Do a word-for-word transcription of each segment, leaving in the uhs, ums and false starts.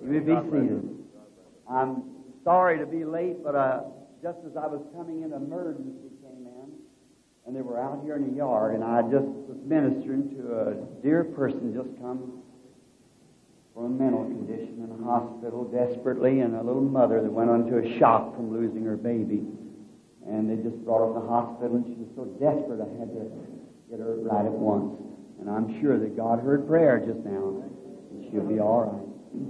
You may be seated. I'm sorry to be late, but uh, just as I was coming in, emergency came in, and they were out here in the yard, and I just was ministering to a dear person just come from a mental condition in a hospital desperately, and a little mother that went into a shock from losing her baby. And they just brought her to the hospital, and she was so desperate I had to get her right at once. And I'm sure that God heard prayer just now, and she'll be all right.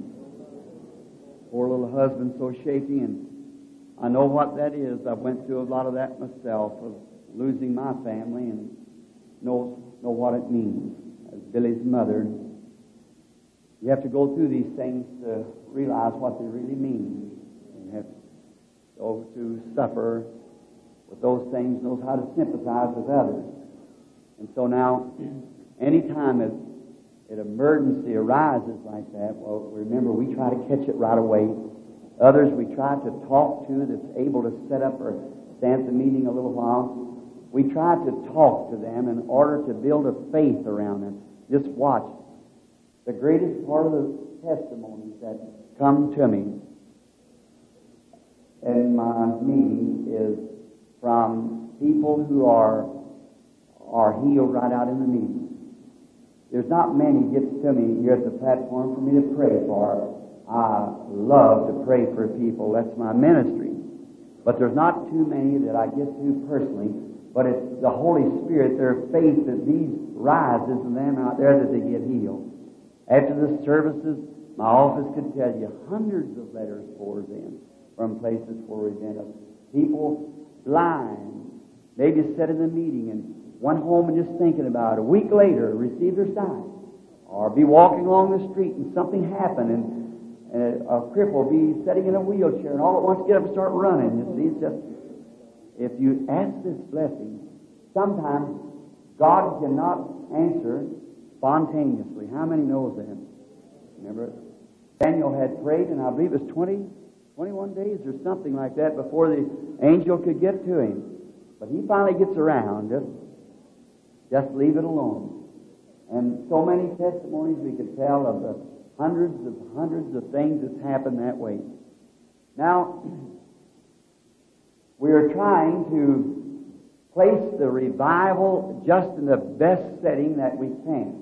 Poor little husband, so shaky, and I know what that is. I went through a lot of that myself, of losing my family, and know know what it means. As Billy's mother, you have to go through these things to realize what they really mean. You have to go to suffer with those things, knows how to sympathize with others. And so now, any time an emergency arises like that, well, remember, we try to catch it right away. Others we try to talk to that's able to set up or stand at the meeting a little while. We try to talk to them in order to build a faith around them. Just watch. The greatest part of the testimonies that come to me in my meetings is from people who are are healed right out in the meeting. There's not many gets to me here at the platform for me to pray for. I love to pray for people. That's my ministry. But there's not too many that I get to personally. But it's the Holy Spirit, their faith that these rises in them out there that they get healed. After the services, my office could tell you hundreds of letters pours in from places where we've been of people blind, maybe sat in the meeting and went home and just thinking about it. A week later, received their sight. Or be walking along the street and something happened and, and a cripple be sitting in a wheelchair and all at once get up and start running. You see, it's just, if you ask this blessing, sometimes God cannot answer spontaneously. How many knows that? Remember, Daniel had prayed, and I believe it was twenty, twenty-one days or something like that before the angel could get to him. But he finally gets around. Just, just leave it alone. And so many testimonies we could tell of the hundreds of hundreds of things that's happened that way. Now, we are trying to place the revival just in the best setting that we can.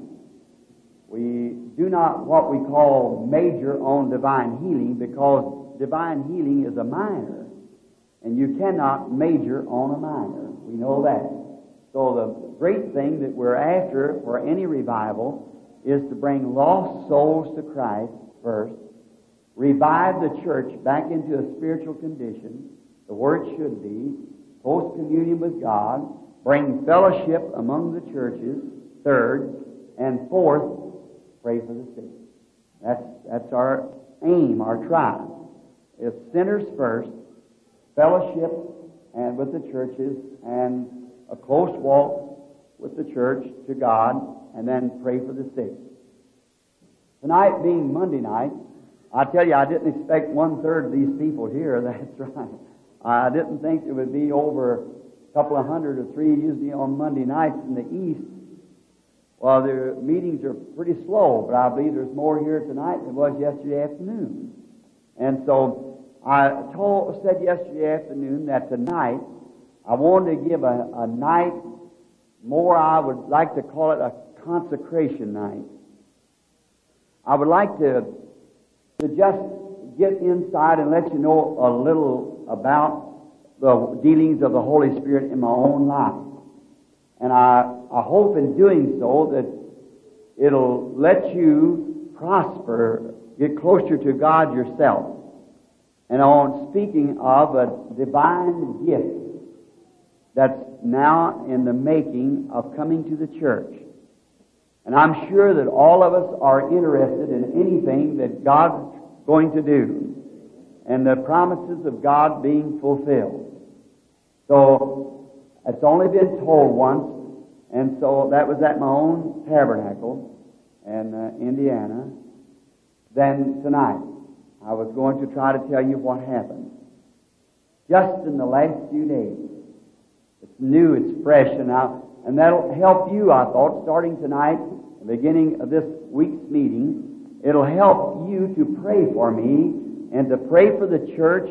We do not what we call major on divine healing, because divine healing is a minor, and you cannot major on a minor. We know that. So the great thing that we're after for any revival is to bring lost souls to Christ first, revive the church back into a spiritual condition, the word should be, post-communion with God, bring fellowship among the churches, third, and fourth, pray for the sick. That's, that's our aim, our tribe. It's sinners first, fellowship and with the churches, and a close walk with the church to God, and then pray for the sick. Tonight being Monday night, I tell you, I didn't expect one-third of these people here. That's right. I didn't think it would be over a couple of hundred or three usually on Monday nights in the East. Well, their meetings are pretty slow, but I believe there's more here tonight than there was yesterday afternoon. And so I told, said yesterday afternoon that tonight I wanted to give a, a night more, I would like to call it a consecration night. I would like to, to just get inside and let you know a little about the dealings of the Holy Spirit in my own life. And I, I hope in doing so that it'll let you prosper, get closer to God yourself. And on speaking of a divine gift that's now in the making of coming to the church. And I'm sure that all of us are interested in anything that God's going to do and the promises of God being fulfilled. So, it's only been told once, and so that was at my own tabernacle in uh, Indiana. Then tonight, I was going to try to tell you what happened. Just in the last few days. It's new, it's fresh, and, I, and that'll help you, I thought, starting tonight, the beginning of this week's meeting, It'll help you to pray for me and to pray for the church,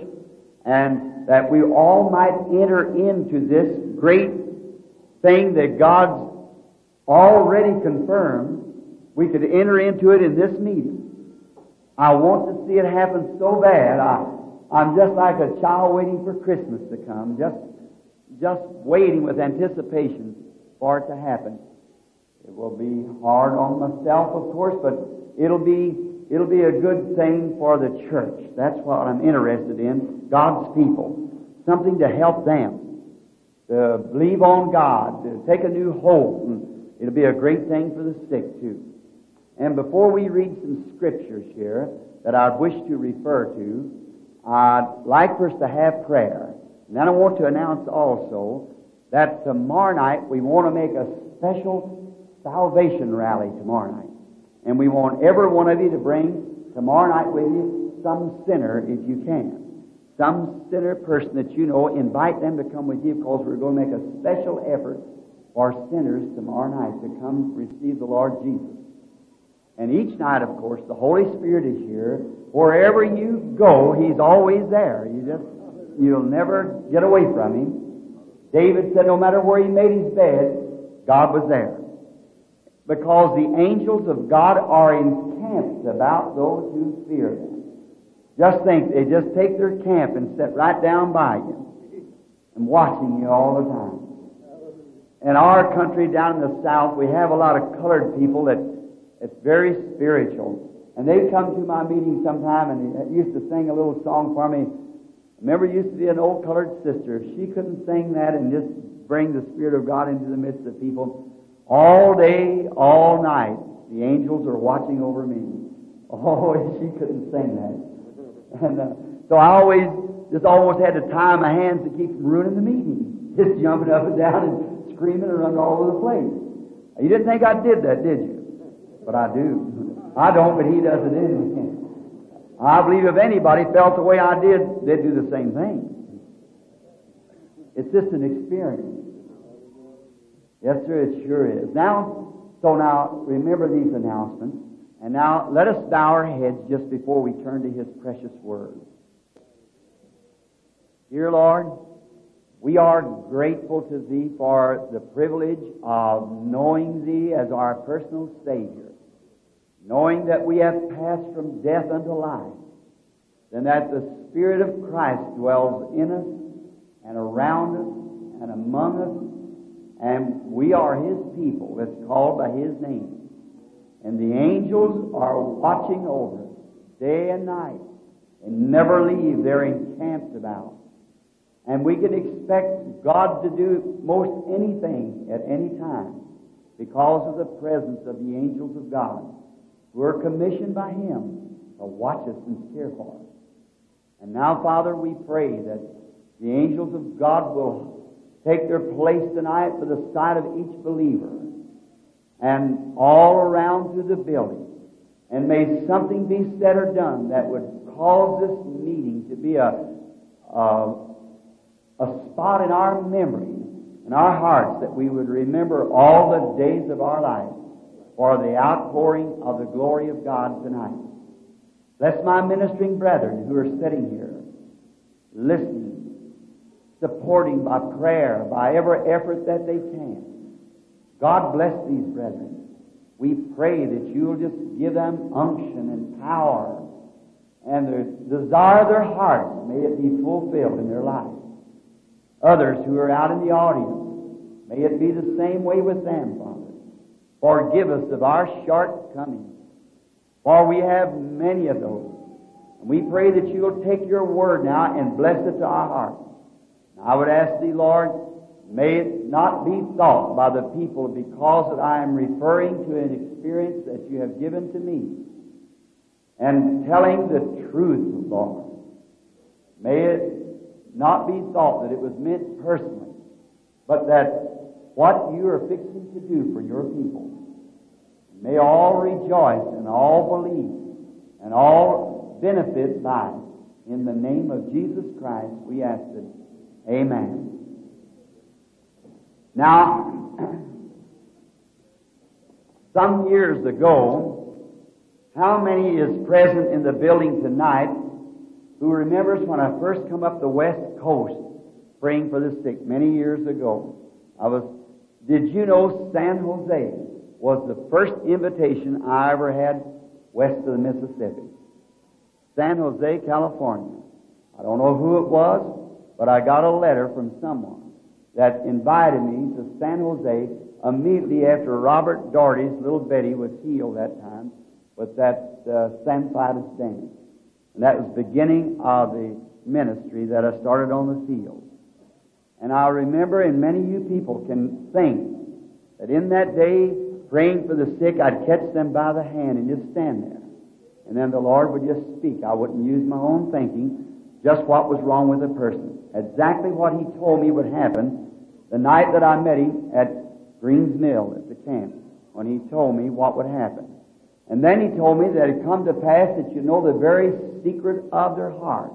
and that we all might enter into this great thing that God's already confirmed. We could enter into it in this meeting. I want to see it happen so bad. I, I'm just like a child waiting for Christmas to come, just, just waiting with anticipation for it to happen. It will be hard on myself, of course, but it'll be it'll be a good thing for the church. That's what I'm interested in, God's people. Something to help them, to believe on God, to take a new hope. And it'll be a great thing for the sick, too. And before we read some scriptures here that I wish to refer to, I'd like for us to have prayer. And then I want to announce also that tomorrow night we want to make a special salvation rally tomorrow night. And we want every one of you to bring tomorrow night with you some sinner if you can. Some sinner person that you know, invite them to come with you, because we're going to make a special effort for sinners tomorrow night to come receive the Lord Jesus. And each night, of course, the Holy Spirit is here. Wherever you go, He's always there. You just, you'll never get away from Him. David said no matter where he made his bed, God was there. Because the angels of God are encamped about those who fear them. Just think, they just take their camp and sit right down by you and watching you all the time. In our country down in the South, we have a lot of colored people that it's very spiritual. And they come to my meeting sometime and they used to sing a little song for me. Remember, used to be an old colored sister. She couldn't sing that and just bring the Spirit of God into the midst of people. All day, all night, the angels are watching over me. Oh, she couldn't sing that. And uh, so I always just almost had to tie my hands to keep from ruining the meeting. Just jumping up and down and screaming and running all over the place. You didn't think I did that, did you? But I do. I don't, but He does it in me. I believe if anybody felt the way I did, they'd do the same thing. It's just an experience. Yes, sir, it sure is. Now, so now, remember these announcements. And now, let us bow our heads just before we turn to His precious Word. Dear Lord, we are grateful to Thee for the privilege of knowing Thee as our personal Savior, knowing that we have passed from death unto life, and that the Spirit of Christ dwells in us and around us and among us, and we are His people that's called by His name. And the angels are watching over us day and night and never leave. They're encamped about. And we can expect God to do most anything at any time because of the presence of the angels of God who are commissioned by Him to watch us and care for us. And now, Father, we pray that the angels of God will take their place tonight for the sight of each believer and all around through the building. And may something be said or done that would cause this meeting to be a, a, a spot in our memory, in our hearts, that we would remember all the days of our life for the outpouring of the glory of God tonight. Bless my ministering brethren who are sitting here, listening, supporting by prayer, by every effort that they can. God bless these brethren. We pray that you'll just give them unction and power, and the desire of their hearts, may it be fulfilled in their life. Others who are out in the audience, may it be the same way with them, Father. Forgive us of our shortcomings, for we have many of those. And we pray that you'll take your word now and bless it to our hearts. I would ask Thee, Lord, may it not be thought by the people because that I am referring to an experience that you have given to me and telling the truth, Lord. May it not be thought that it was meant personally, but that what you are fixing to do for your people, may all rejoice and all believe and all benefit by it. In the name of Jesus Christ, we ask it. Amen. Now, some years ago, How many is present in the building tonight who remembers when I first come up the West Coast praying for the sick many years ago? I was, did you know San Jose was the first invitation I ever had west of the Mississippi? San Jose, California. I don't know who it was, but I got a letter from someone that invited me to San Jose immediately after Robert Doherty's little Betty was healed that time with that uh, Sanfilus dance. And that was the beginning of the ministry that I started on the field. And I remember, and many of you people can think, that in that day, praying for the sick, I'd catch them by the hand and just stand there. And then the Lord would just speak. I wouldn't use my own thinking, just what was wrong with the person. Exactly what He told me would happen the night that I met Him at Greens Mill at the camp, when He told me what would happen. And then He told me that it come to pass that you know the very secret of their heart.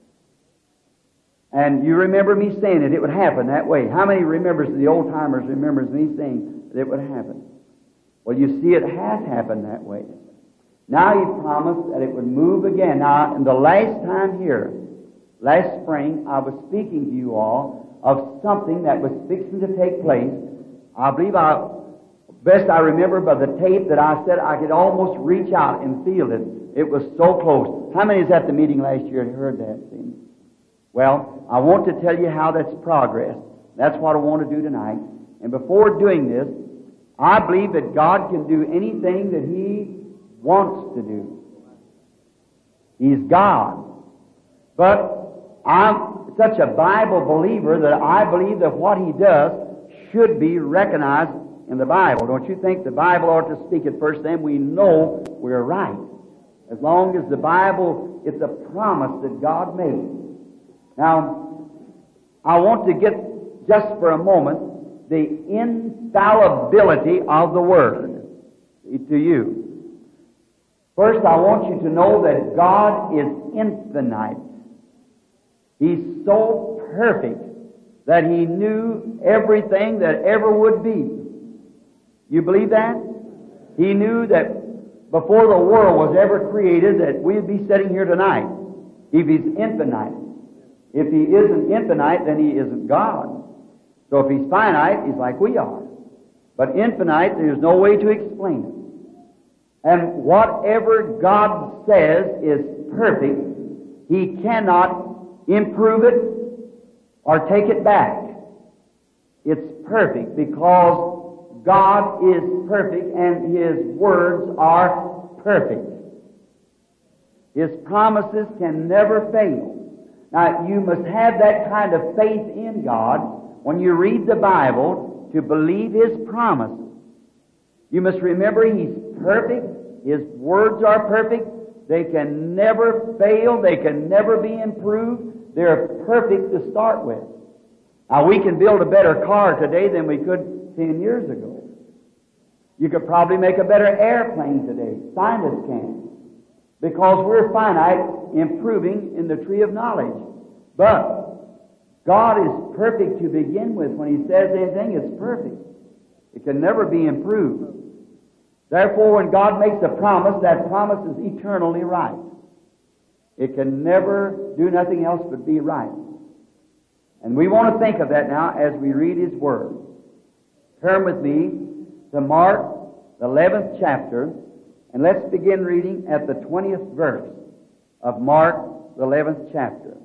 And you remember me saying it, it would happen that way. How many remembers, the old-timers remembers me saying that it would happen? Well, you see, it has happened that way. Now He promised that it would move again. Now, in the last time here, last spring, I was speaking to you all of something that was fixing to take place. I believe I, best I remember by the tape that I said I could almost reach out and feel it. It was so close. How many was at the meeting last year and heard that? See? Well, I want to tell you how that's progressed. That's what I want to do tonight. And before doing this, I believe that God can do anything that He wants to do. He's God. But I'm such a Bible believer that I believe that what He does should be recognized in the Bible. Don't you think the Bible ought to speak it first? Then we know we're right. As long as the Bible, it's a promise that God made. Now, I want to get, just for a moment, the infallibility of the Word to you. First, I want you to know that God is infinite. He's so perfect that He knew everything that ever would be. You believe that? He knew that before the world was ever created that we'd be sitting here tonight. If He's infinite. If He isn't infinite, then He isn't God. So if He's finite, He's like we are. But infinite, there's no way to explain it. And whatever God says is perfect, He cannot improve it or take it back. It's perfect because God is perfect and His words are perfect. His promises can never fail. Now, you must have that kind of faith in God when you read the Bible to believe His promises. You must remember He's perfect. His words are perfect. They can never fail. They can never be improved. They're perfect to start with. Now, we can build a better car today than we could ten years ago. You could probably make a better airplane today. Scientists can. Because we're finite, improving in the tree of knowledge. But God is perfect to begin with. When He says anything, it's perfect. It can never be improved. Therefore, when God makes a promise, that promise is eternally right. It can never do nothing else but be right. And we want to think of that now as we read His Word. Turn with me to Mark, the eleventh chapter, and let's begin reading at the twentieth verse of Mark, the eleventh chapter.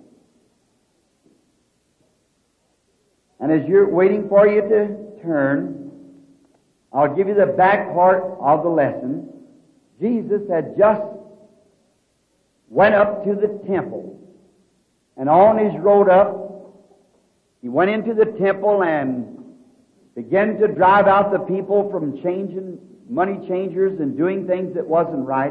And as you're waiting for you to turn, I'll give you the back part of the lesson. Jesus had just went up to the temple. And on His road up, He went into the temple and began to drive out the people from changing money changers and doing things that wasn't right,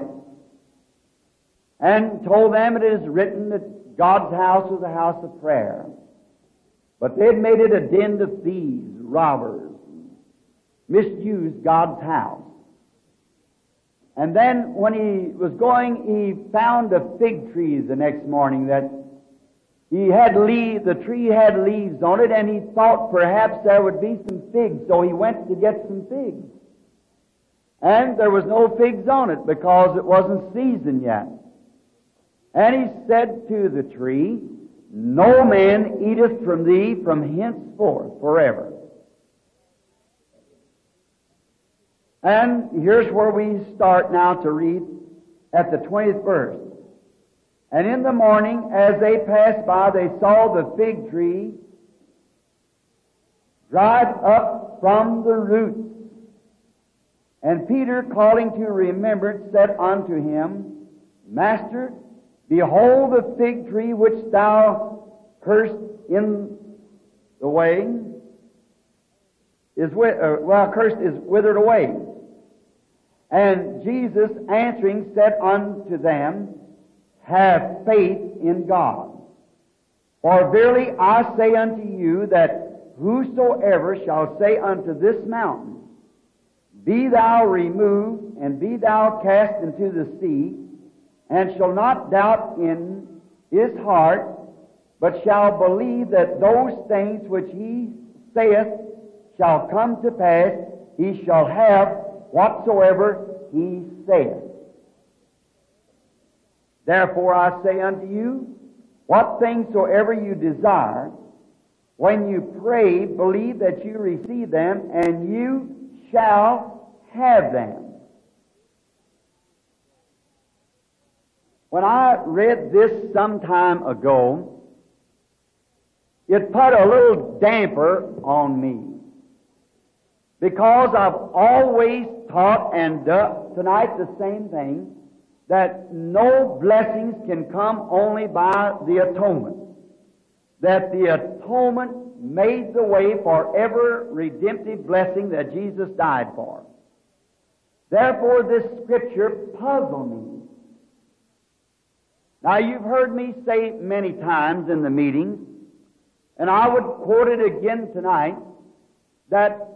and told them it is written that God's house was a house of prayer. But they'd made it a den of thieves, robbers, misused God's house. And then when He was going, He found a fig tree the next morning that he had leaves, the tree had leaves on it, and he thought perhaps there would be some figs, so he went to get some figs. And there was no figs on it because it wasn't seasoned yet. And he said to the tree, No man eateth from thee from henceforth forever. And here's where we start now to read at the twentieth verse. And in the morning, as they passed by, they saw the fig tree dried up from the roots. And Peter, calling to remembrance, said unto him, Master, behold the fig tree which thou cursed in the way is wi- uh, well cursed is withered away. And Jesus answering said unto them, Have faith in God. For verily I say unto you that whosoever shall say unto this mountain, Be thou removed, and be thou cast into the sea, and shall not doubt in his heart, but shall believe that those things which he saith shall come to pass, he shall have whatsoever he saith. Therefore I say unto you, what things soever you desire, when you pray, believe that you receive them, and you shall have them. When I read this some time ago, it put a little damper on me, because I've always taught and done tonight the same thing, that no blessings can come only by the atonement. That the atonement made the way for every redemptive blessing that Jesus died for. Therefore, this Scripture puzzled me. Now, you've heard me say many times in the meetings, and I would quote it again tonight, that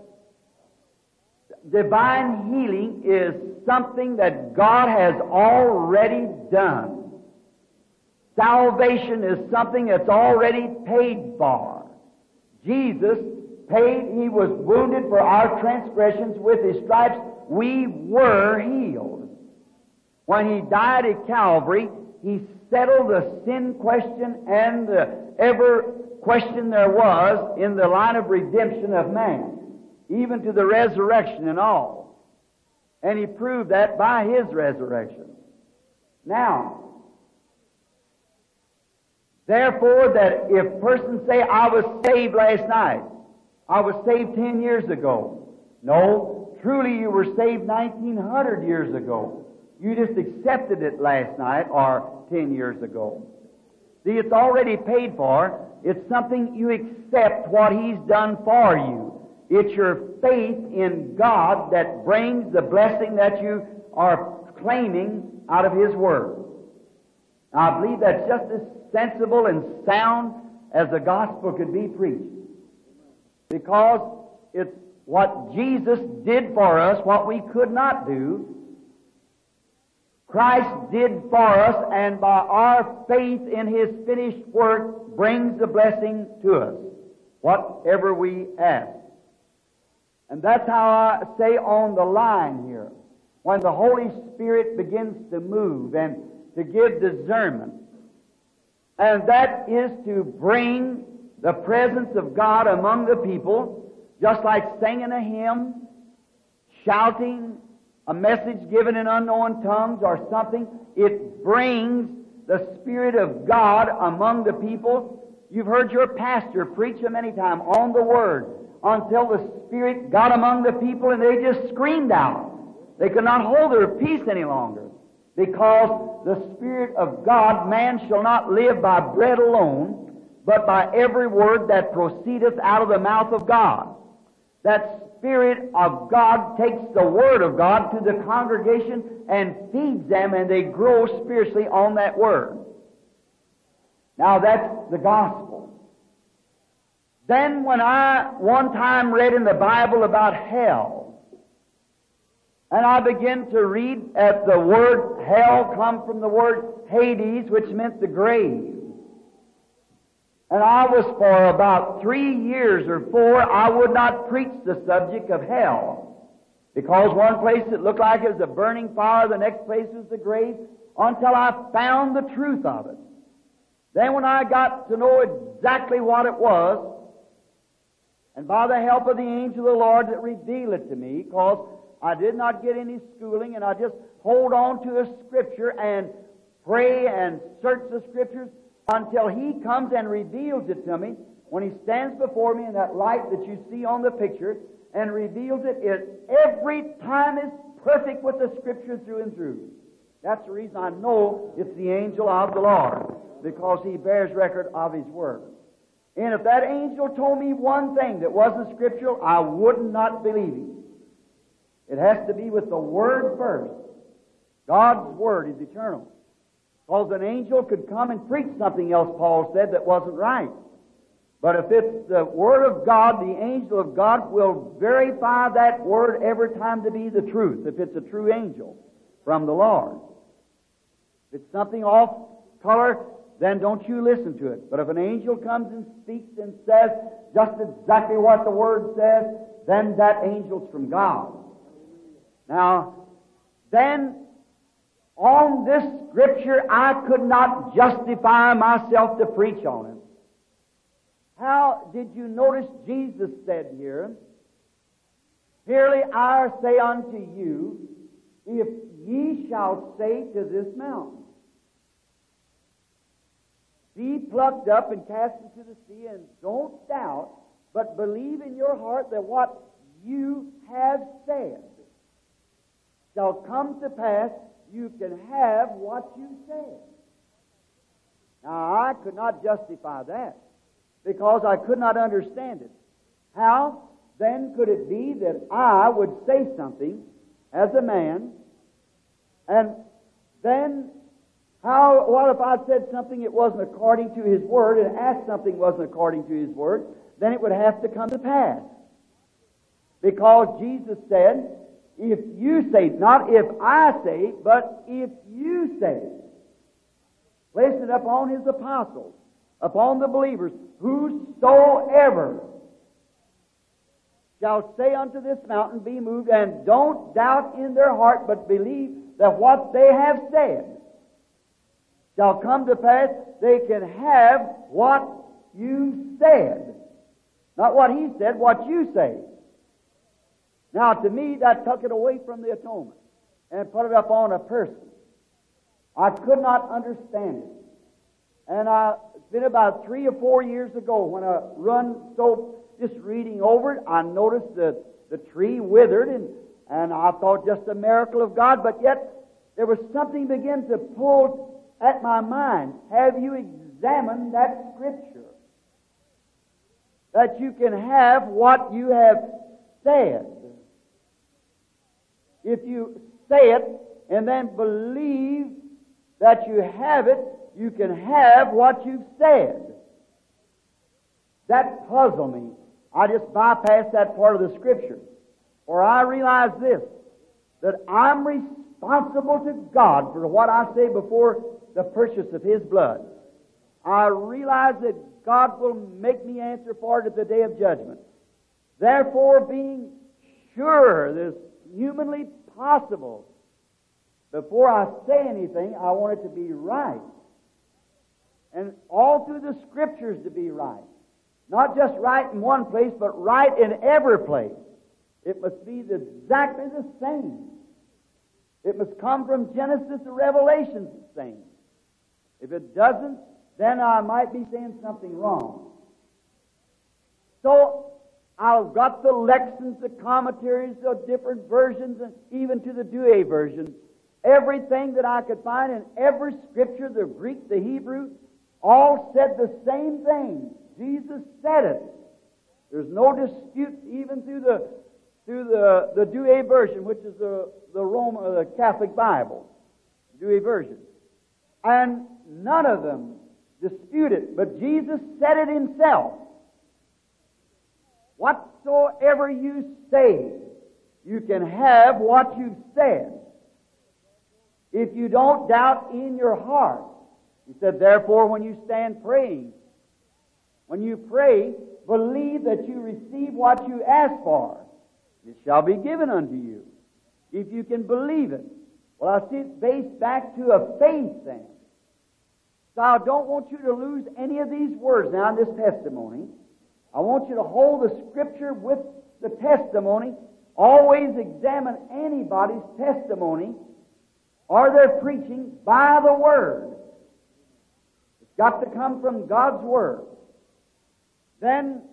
divine healing is something that God has already done. Salvation is something that's already paid for. Jesus paid, He was wounded for our transgressions, with His stripes we were healed. When He died at Calvary, He settled the sin question and the ever question there was in the line of redemption of man, even to the resurrection and all. And He proved that by His resurrection. Now, therefore, that if persons say, I was saved last night, I was saved ten years ago. No, truly you were saved nineteen hundred years ago. You just accepted it last night or ten years ago. See, it's already paid for. It's something you accept what He's done for you. It's your faith in God that brings the blessing that you are claiming out of His Word. Now, I believe that's just as sensible and sound as the gospel could be preached. Because it's what Jesus did for us, what we could not do. Christ did for us, and by our faith in His finished work brings the blessing to us, whatever we ask. And that's how I say on the line here, when the Holy Spirit begins to move and to give discernment, and that is to bring the presence of God among the people, just like singing a hymn, shouting, a message given in unknown tongues or something. It brings the Spirit of God among the people. You've heard your pastor preach a many times on the Word, until the Spirit got among the people and they just screamed out. They could not hold their peace any longer, because the Spirit of God, man shall not live by bread alone, but by every word that proceedeth out of the mouth of God. That Spirit of God takes the Word of God to the congregation and feeds them, and they grow spiritually on that Word. Now that's the gospel. Then when I one time read in the Bible about hell, and I began to read at the word hell come from the word Hades, which meant the grave. And I was for about three years or four, I would not preach the subject of hell. Because one place it looked like it was a burning fire, the next place was the grave, until I found the truth of it. Then when I got to know exactly what it was, and by the help of the angel of the Lord that revealed it to me, because I did not get any schooling, and I just hold on to a Scripture and pray and search the Scriptures until He comes and reveals it to me. When He stands before me in that light that you see on the picture and reveals it, it every time is perfect with the Scripture through and through. That's the reason I know it's the angel of the Lord, because He bears record of His Word. And if that angel told me one thing that wasn't scriptural, I would not believe him. It has to be with the Word first. God's Word is eternal. Because an angel could come and preach something else, Paul said, that wasn't right. But if it's the Word of God, the angel of God will verify that Word every time to be the truth, if it's a true angel from the Lord. If it's something off color, then don't you listen to it. But if an angel comes and speaks and says just exactly what the Word says, then that angel's from God. Now, then, on this Scripture, I could not justify myself to preach on it. How did you notice Jesus said here, "Verily I say unto you, if ye shall say to this mountain, be plucked up and cast into the sea, and don't doubt, but believe in your heart that what you have said shall come to pass, you can have what you said." Now, I could not justify that, because I could not understand it. How, then, could it be that I would say something as a man, and then how, what if I said something that wasn't according to His Word, and asked something wasn't according to His Word, then it would have to come to pass. Because Jesus said, if you say, not if I say, but if you say, place it upon His apostles, upon the believers, whosoever shall say unto this mountain, be moved, and don't doubt in their heart, but believe that what they have said shall come to pass, they can have what you said. Not what He said, what you say. Now, to me, that took it away from the atonement and put it up on a person. I could not understand it. And I, it's been about three or four years ago when I run, so just reading over it, I noticed that the tree withered, and, and I thought just a miracle of God, but yet there was something began to pull at my mind. Have you examined that Scripture? That you can have what you have said. If you say it and then believe that you have it, you can have what you've said. That puzzled me. I just bypassed that part of the Scripture. For I realize this, that I'm responsible to God for what I say before the purchase of His blood. I realize that God will make me answer for it at the day of judgment. Therefore, being sure that it's humanly possible, before I say anything, I want it to be right. And all through the Scriptures to be right. Not just right in one place, but right in every place. It must be exactly the same. It must come from Genesis to Revelation the same. If it doesn't, then I might be saying something wrong. So, I've got the lexicons, the commentaries, the different versions, and even to the Douay version. Everything that I could find in every Scripture, the Greek, the Hebrew, all said the same thing. Jesus said it. There's no dispute even through the through the, the Douay version, which is the, the Roman, the Catholic Bible, Douay version. And none of them dispute it, but Jesus said it Himself. Whatsoever you say, you can have what you've said. If you don't doubt in your heart. He said, therefore, when you stand praying, when you pray, believe that you receive what you ask for. It shall be given unto you, if you can believe it. Well, I see it based back to a faith then. So I don't want you to lose any of these words now in this testimony. I want you to hold the Scripture with the testimony. Always examine anybody's testimony or their preaching by the Word. It's got to come from God's Word. Then,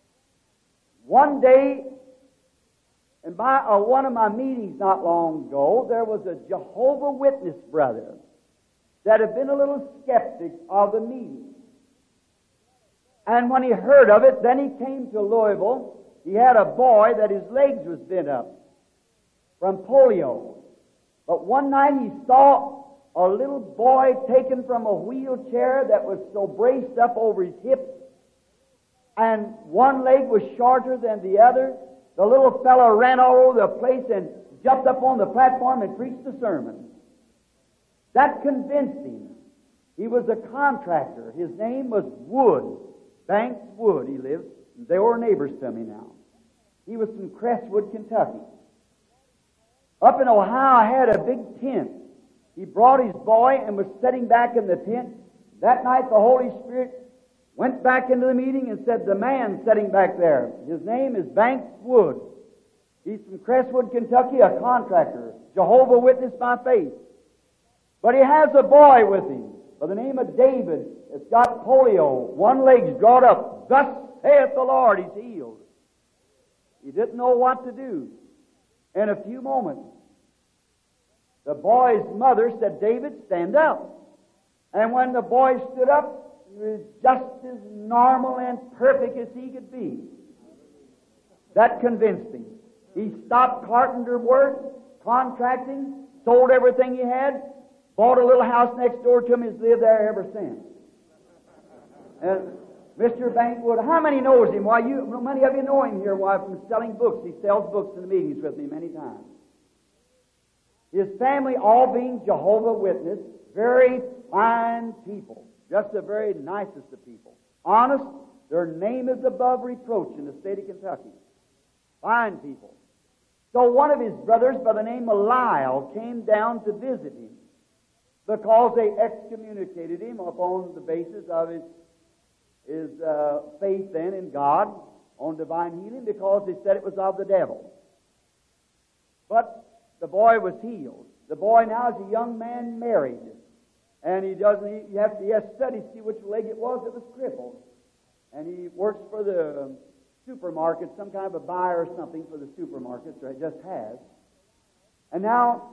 one day, and by uh, one of my meetings not long ago, there was a Jehovah Witness brother that had been a little skeptic of the meeting. And when he heard of it, then he came to Louisville. He had a boy that his legs was bent up from polio. But one night he saw a little boy taken from a wheelchair that was so braced up over his hip, and one leg was shorter than the other. The little fellow ran all over the place and jumped up on the platform and preached the sermon. That convinced him. He was a contractor. His name was Wood. Banks Wood, he lived. They were neighbors to me now. He was from Crestwood, Kentucky. Up in Ohio, I had a big tent. He brought his boy and was sitting back in the tent. That night, the Holy Spirit went back into the meeting and said, the man sitting back there, his name is Banks Wood. He's from Crestwood, Kentucky, a contractor, Jehovah Witness by faith. But he has a boy with him by the name of David. It's got polio. One leg's drawn up. Thus saith the Lord, he's healed. He didn't know what to do. In a few moments, the boy's mother said, David, stand up. And when the boy stood up, he was just as normal and perfect as he could be. That convinced him. He stopped carpenter work, contracting, sold everything he had, bought a little house next door to him, and has lived there ever since. And Mister Bankwood, how many knows him? Why, you, many of you know him here. Why, from selling books. He sells books in the meetings with me many times. His family, all being Jehovah Witness, very fine people, just the very nicest of people. Honest, their name is above reproach in the state of Kentucky. Fine people. So one of his brothers by the name of Lyle came down to visit him because they excommunicated him upon the basis of his, his uh, faith then in God on divine healing, because they said it was of the devil. But the boy was healed. The boy now is a young man married. And he doesn't, he has, he has studied to see which leg it was that was crippled. And he works for the um, supermarket, some kind of a buyer or something for the supermarkets, or it just has. And now,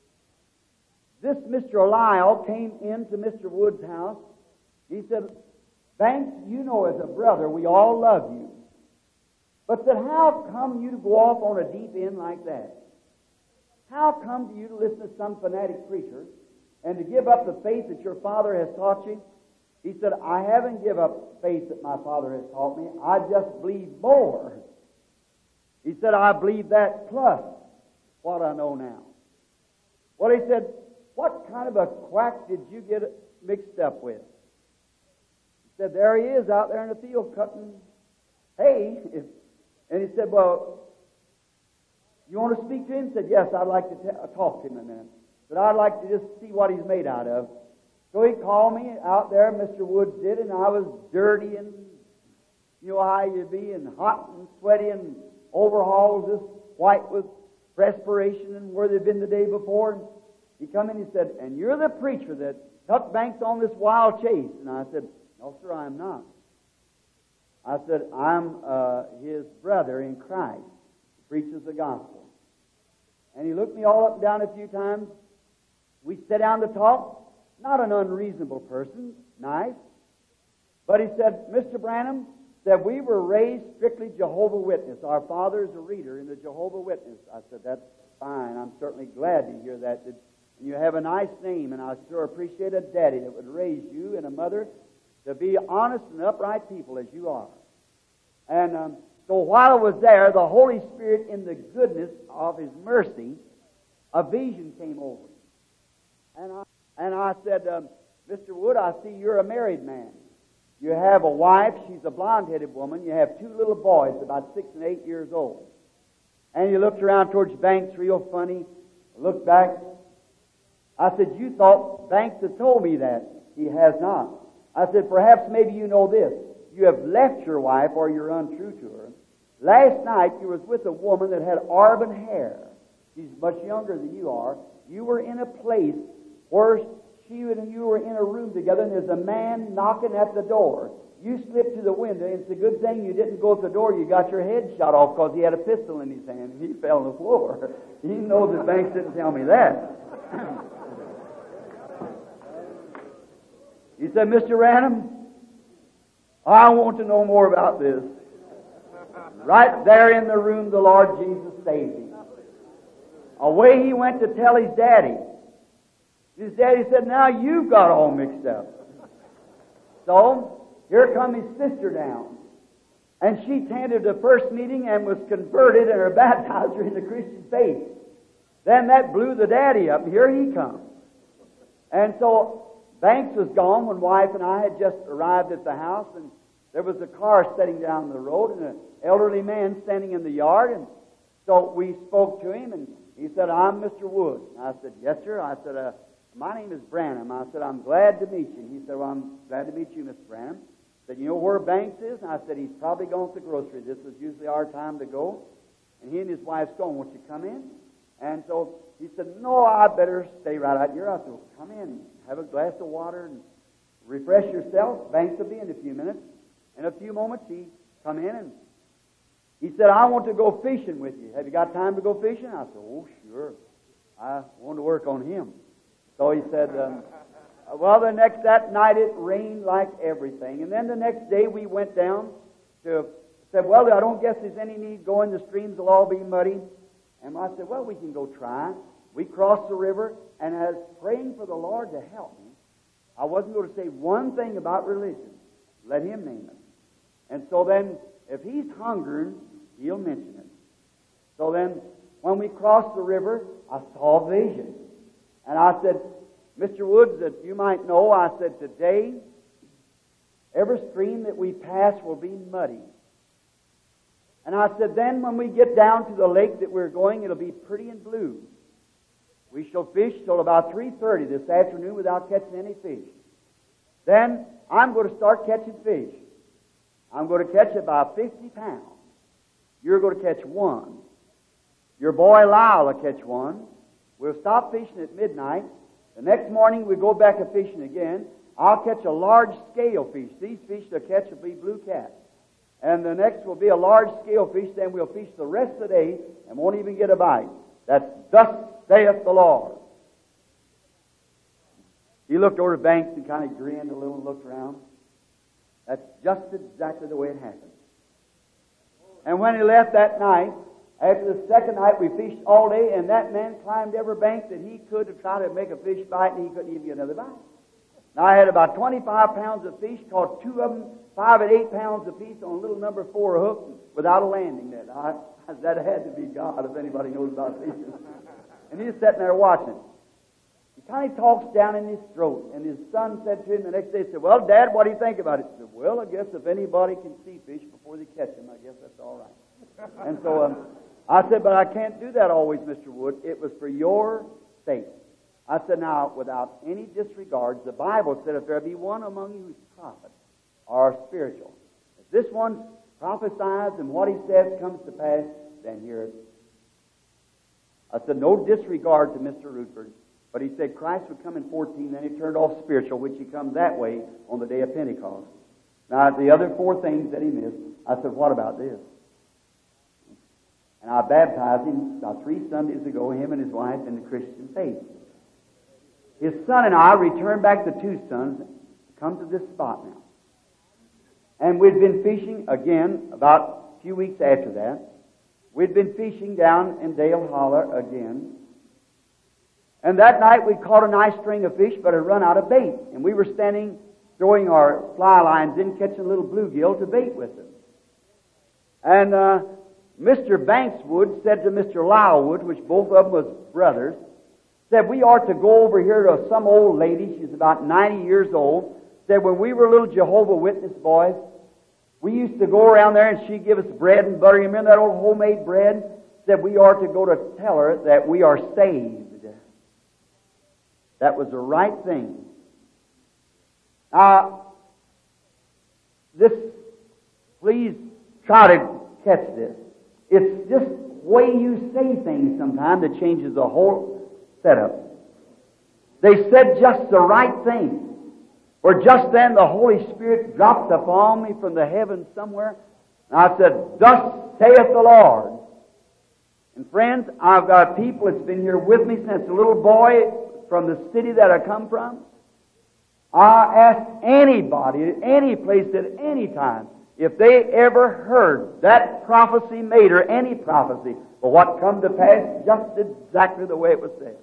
this Mister Lyle came into Mister Wood's house. He said, Banks, you know as a brother, we all love you. But said, how come you to go off on a deep end like that? How come to you to listen to some fanatic preacher and to give up the faith that your father has taught you? He said, I haven't given up faith that my father has taught me. I just believe more. He said, I believe that plus what I know now. Well, he said, what kind of a quack did you get mixed up with? He said, there he is out there in the field cutting hay. And he said, well, you want to speak to him? He said, yes, I'd like to t- talk to him a minute. But I'd like to just see what he's made out of. So he called me out there, Mister Woods did, and I was dirty and, you know how you'd be, and hot and sweaty and overalls just white with perspiration and where they'd been the day before. And he come in and he said, and you're the preacher that took Banks on this wild chase. And I said, no, sir, I'm not. I said, I'm uh, his brother in Christ, who preaches the gospel. And he looked me all up and down a few times. We sat down to talk. Not an unreasonable person, nice. But he said, Mister Branham, that we were raised strictly Jehovah Witness. Our father is a reader in the Jehovah Witness. I said, that's fine. I'm certainly glad to hear that. And you have a nice name, and I sure appreciate a daddy that would raise you and a mother to be honest and upright people as you are. And um, so while I was there, the Holy Spirit, in the goodness of His mercy, a vision came over me. And I, and I said, um, Mister Wood, I see you're a married man. You have a wife. She's a blonde-headed woman. You have two little boys, about six and eight years old. And he looked around towards Banks real funny, looked back. I said, you thought Banks had told me that. He has not. I said, perhaps maybe you know this. You have left your wife or you're untrue to her. Last night you was with a woman that had auburn hair. She's much younger than you are. You were in a place where she and you were in a room together, and there's a man knocking at the door. You slipped to the window, and it's a good thing you didn't go to the door. You got your head shot off because he had a pistol in his hand, and he fell on the floor. He knows that Banks didn't tell me that. He said, Mister Random, I want to know more about this. Right there in the room, the Lord Jesus saved him. Away he went to tell his daddy. His daddy said, now you've got all mixed up. So, here come his sister down. And she attended the first meeting and was converted and her baptizer in the Christian faith. Then that blew the daddy up. Here he comes. And so, Banks was gone when wife and I had just arrived at the house, and there was a car setting down the road and an elderly man standing in the yard. And so we spoke to him, and he said, I'm Mister Wood. And I said, yes, sir. I said, uh, my name is Branham. I said, I'm glad to meet you. And he said, well, I'm glad to meet you, Mister Branham. I said, you know where Banks is? And I said, he's probably gone to the grocery. This is usually our time to go. And he and his wife's going, won't you come in? And so he said, no, I better stay right out here. I said, well, come in, have a glass of water and refresh yourself. Banks will be in a few minutes. In a few moments, he come in and he said, I want to go fishing with you. Have you got time to go fishing? I said, oh, sure. I want to work on him. So he said, um, well, the next, that night it rained like everything. And then the next day we went down to, said, well, I don't guess there's any need going. The streams will all be muddy. And I said, well, we can go try. We crossed the river, and as praying for the Lord to help me, I wasn't going to say one thing about religion. Let him name it. And so then, if he's hungering, he'll mention it. So then, when we crossed the river, I saw a vision. And I said, Mister Woods, that you might know, I said, today, every stream that we pass will be muddy. And I said, then when we get down to the lake that we're going, it'll be pretty and blue. We shall fish till about three thirty this afternoon without catching any fish. Then I'm going to start catching fish. I'm going to catch about fifty pounds. You're going to catch one. Your boy Lyle will catch one. We'll stop fishing at midnight. The next morning we go back a fishing again. I'll catch a large scale fish. These fish they'll catch will be blue cat. And the next will be a large scale fish. Then we'll fish the rest of the day and won't even get a bite. That's thus saith the Lord. He looked over the banks and kind of grinned a little and looked around. That's just exactly the way it happened. And when he left that night, after the second night, we fished all day, and that man climbed every bank that he could to try to make a fish bite, and he couldn't even get another bite. Now, I had about twenty-five pounds of fish, caught two of them, five and eight pounds apiece on a little number four hook without a landing net. I, that had to be God, if anybody knows about fishing. And he's sitting there watching. He kind of talks down in his throat, and his son said to him the next day, he said, well, Dad, what do you think about it? He said, well, I guess if anybody can see fish before they catch them, I guess that's all right. And so um, I said, but I can't do that always, Mister Wood. It was for your sake. I said, now, without any disregards, the Bible said, if there be one among you who's prophet or spiritual, if this one prophesies and what he says comes to pass, then hear it. I said, no disregard to Mister Rutherford. But he said Christ would come in fourteen, then he turned off spiritual, which he comes that way on the day of Pentecost. Now, the other four things that he missed, I said, what about this? And I baptized him about three Sundays ago, him and his wife, in the Christian faith. His son and I returned back to Tucson, come to this spot now. And we'd been fishing again about a few weeks after that. We'd been fishing down in Dale Holler again. And that night we caught a nice string of fish, but had run out of bait. And we were standing, throwing our fly lines in, catching a little bluegill to bait with them. And uh, Mister Bankswood said to Mister Lylewood, which both of them was brothers, said we ought to go over here to some old lady, she's about ninety years old, said when we were little Jehovah Witness boys, we used to go around there and she'd give us bread and butter. You remember that old homemade bread? said we are to go to tell her that we are saved. That was the right thing. Now, this, please try to catch this. It's just the way you say things sometimes that changes the whole setup. They said just the right thing. For just then the Holy Spirit dropped upon me from the heavens somewhere. And I said, "Thus saith the Lord." And friends, I've got people that's been here with me since a little boy from the city that I come from. I ask anybody at any place at any time if they ever heard that prophecy made or any prophecy, but what come to pass just exactly the way it was said.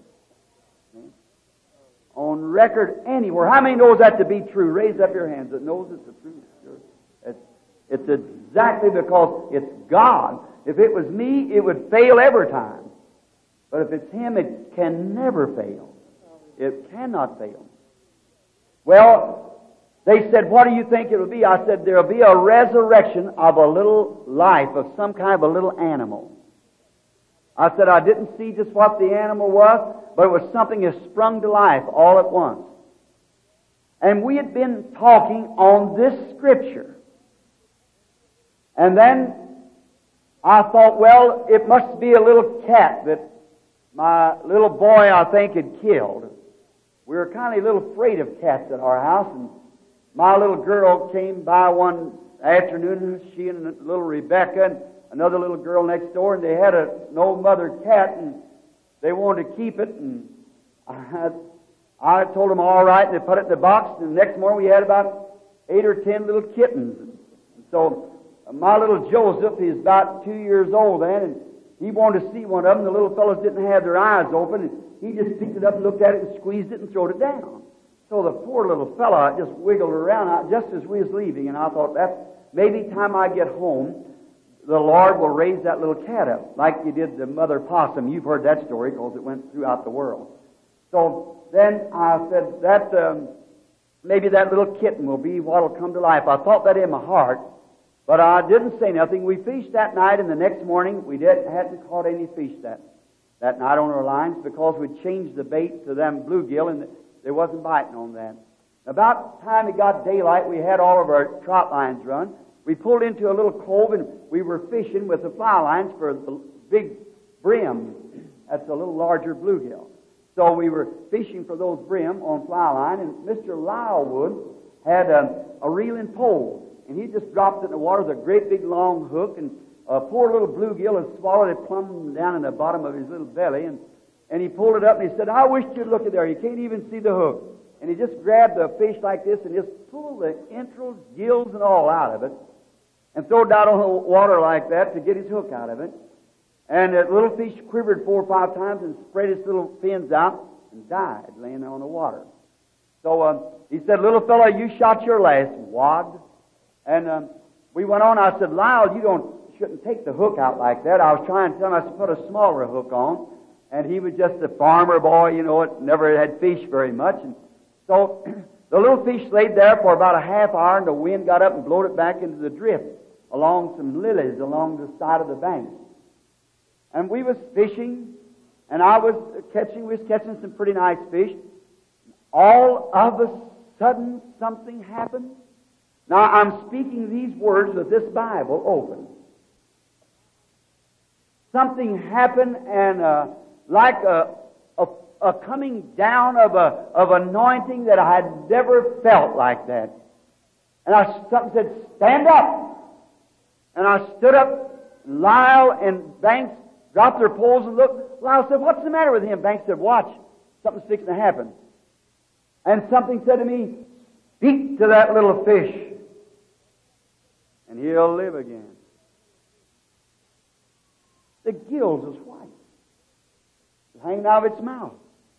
On record anywhere. How many knows that to be true? Raise up your hands that knows it's the truth. It's, it's exactly because it's God. If it was me, it would fail every time. But if it's Him, it can never fail. It cannot fail. Well, they said, "What do you think it will be?" I said, "There will be a resurrection of a little life, of some kind of a little animal." I said, I didn't see just what the animal was, but it was something that sprung to life all at once. And we had been talking on this Scripture. And then I thought, well, it must be a little cat that my little boy, I think, had killed. We were kind of a little afraid of cats at our house, and my little girl came by one afternoon, she and little Rebecca and another little girl next door, and they had a, an old mother cat, and they wanted to keep it, and I, I told them all right, and they put it in the box, and the next morning we had about eight or ten little kittens. And so uh, my little Joseph, he's about two years old then, and he wanted to see one of them. The little fellows didn't have their eyes open, and he just picked it up and looked at it and squeezed it and threw it down. So the poor little fella just wiggled around just as we was leaving, and I thought, that maybe time I get home, the Lord will raise that little cat up, like He did the mother possum. You've heard that story because it went throughout the world. So then I said, that um, maybe that little kitten will be what will come to life. I thought that in my heart, but I didn't say nothing. We fished that night, and the next morning we didn't, hadn't caught any fish that, that night on our lines because we'd changed the bait to them bluegill, and they wasn't biting on that. About the time it got daylight, we had all of our trout lines run. We pulled into a little cove, and we were fishing with the fly lines for the big brim. That's a little larger bluegill. So we were fishing for those brim on fly line, and Mister Lylewood had a, a reeling pole, and he just dropped it in the water with a great big long hook, and a poor little bluegill had swallowed it plumb down in the bottom of his little belly, and, and he pulled it up, and he said, "I wish you'd look at there. You can't even see the hook." And he just grabbed the fish like this and just pulled the entrails, gills, and all out of it, and threw it down on the water like that to get his hook out of it. And that little fish quivered four or five times and spread its little fins out and died laying there on the water. So um, he said, "Little fellow, you shot your last wad." And um, we went on. I said, "Lyle, you don't shouldn't take the hook out like that." I was trying to tell him I should put a smaller hook on. And he was just a farmer boy, you know, it never had fish very much. And so the little fish laid there for about a half hour, and the wind got up and blowed it back into the drift along some lilies along the side of the bank. And we was fishing, and I was catching, we was catching some pretty nice fish. All of a sudden, something happened. Now, I'm speaking these words with this Bible open. Something happened, and uh, like a, a, a coming down of a of anointing that I had never felt like that. And I something said, "Stand up." And I stood up. Lyle and Banks dropped their poles and looked. Lyle said, "What's the matter with him?" Banks said, "Watch. Something's fixing to happen." And something said to me, "Speak to that little fish, and he'll live again." The gills was white. It was hanging out of its mouth.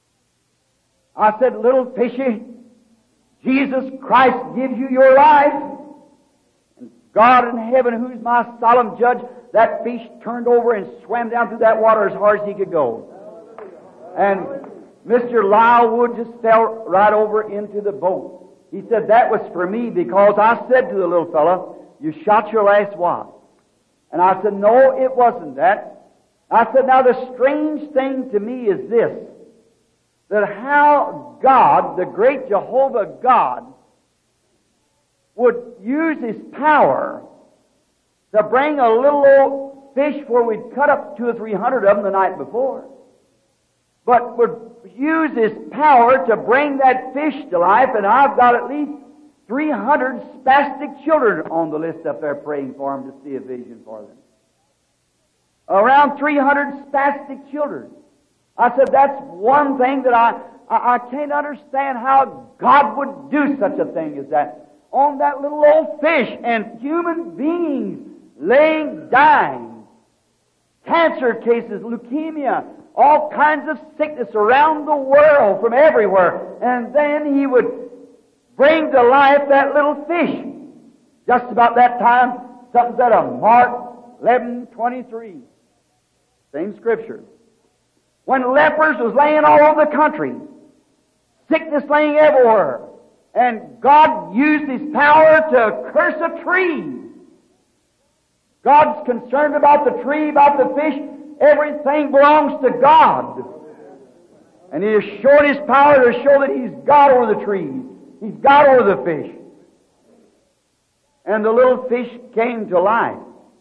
I said, "Little fishy, Jesus Christ gives you your life. And God in heaven, who's my solemn judge," that fish turned over and swam down through that water as hard as he could go. And Mister Lylewood just fell right over into the boat. He said, "That was for me, because I said to the little fellow, 'You shot your last wad.'" And I said, "No, it wasn't that. I said, now the strange thing to me is this, that how God, the great Jehovah God, would use His power to bring a little old fish where we'd cut up two or three hundred of them the night before, but would use His power to bring that fish to life, and I've got at least three hundred spastic children on the list up there praying for them to see a vision for them. Around three hundred spastic children. I said, that's one thing that I, I, I can't understand how God would do such a thing as that. On that little old fish, and human beings laying, dying. Cancer cases, leukemia, all kinds of sickness around the world from everywhere. And then He would bring to life that little fish. Just about that time, something said of Mark eleven twenty-three. Same scripture. When lepers was laying all over the country, sickness laying everywhere, and God used His power to curse a tree. God's concerned about the tree, about the fish. Everything belongs to God. And He has shown His power to show that He's God over the trees. He's God over the fish. And the little fish came to life.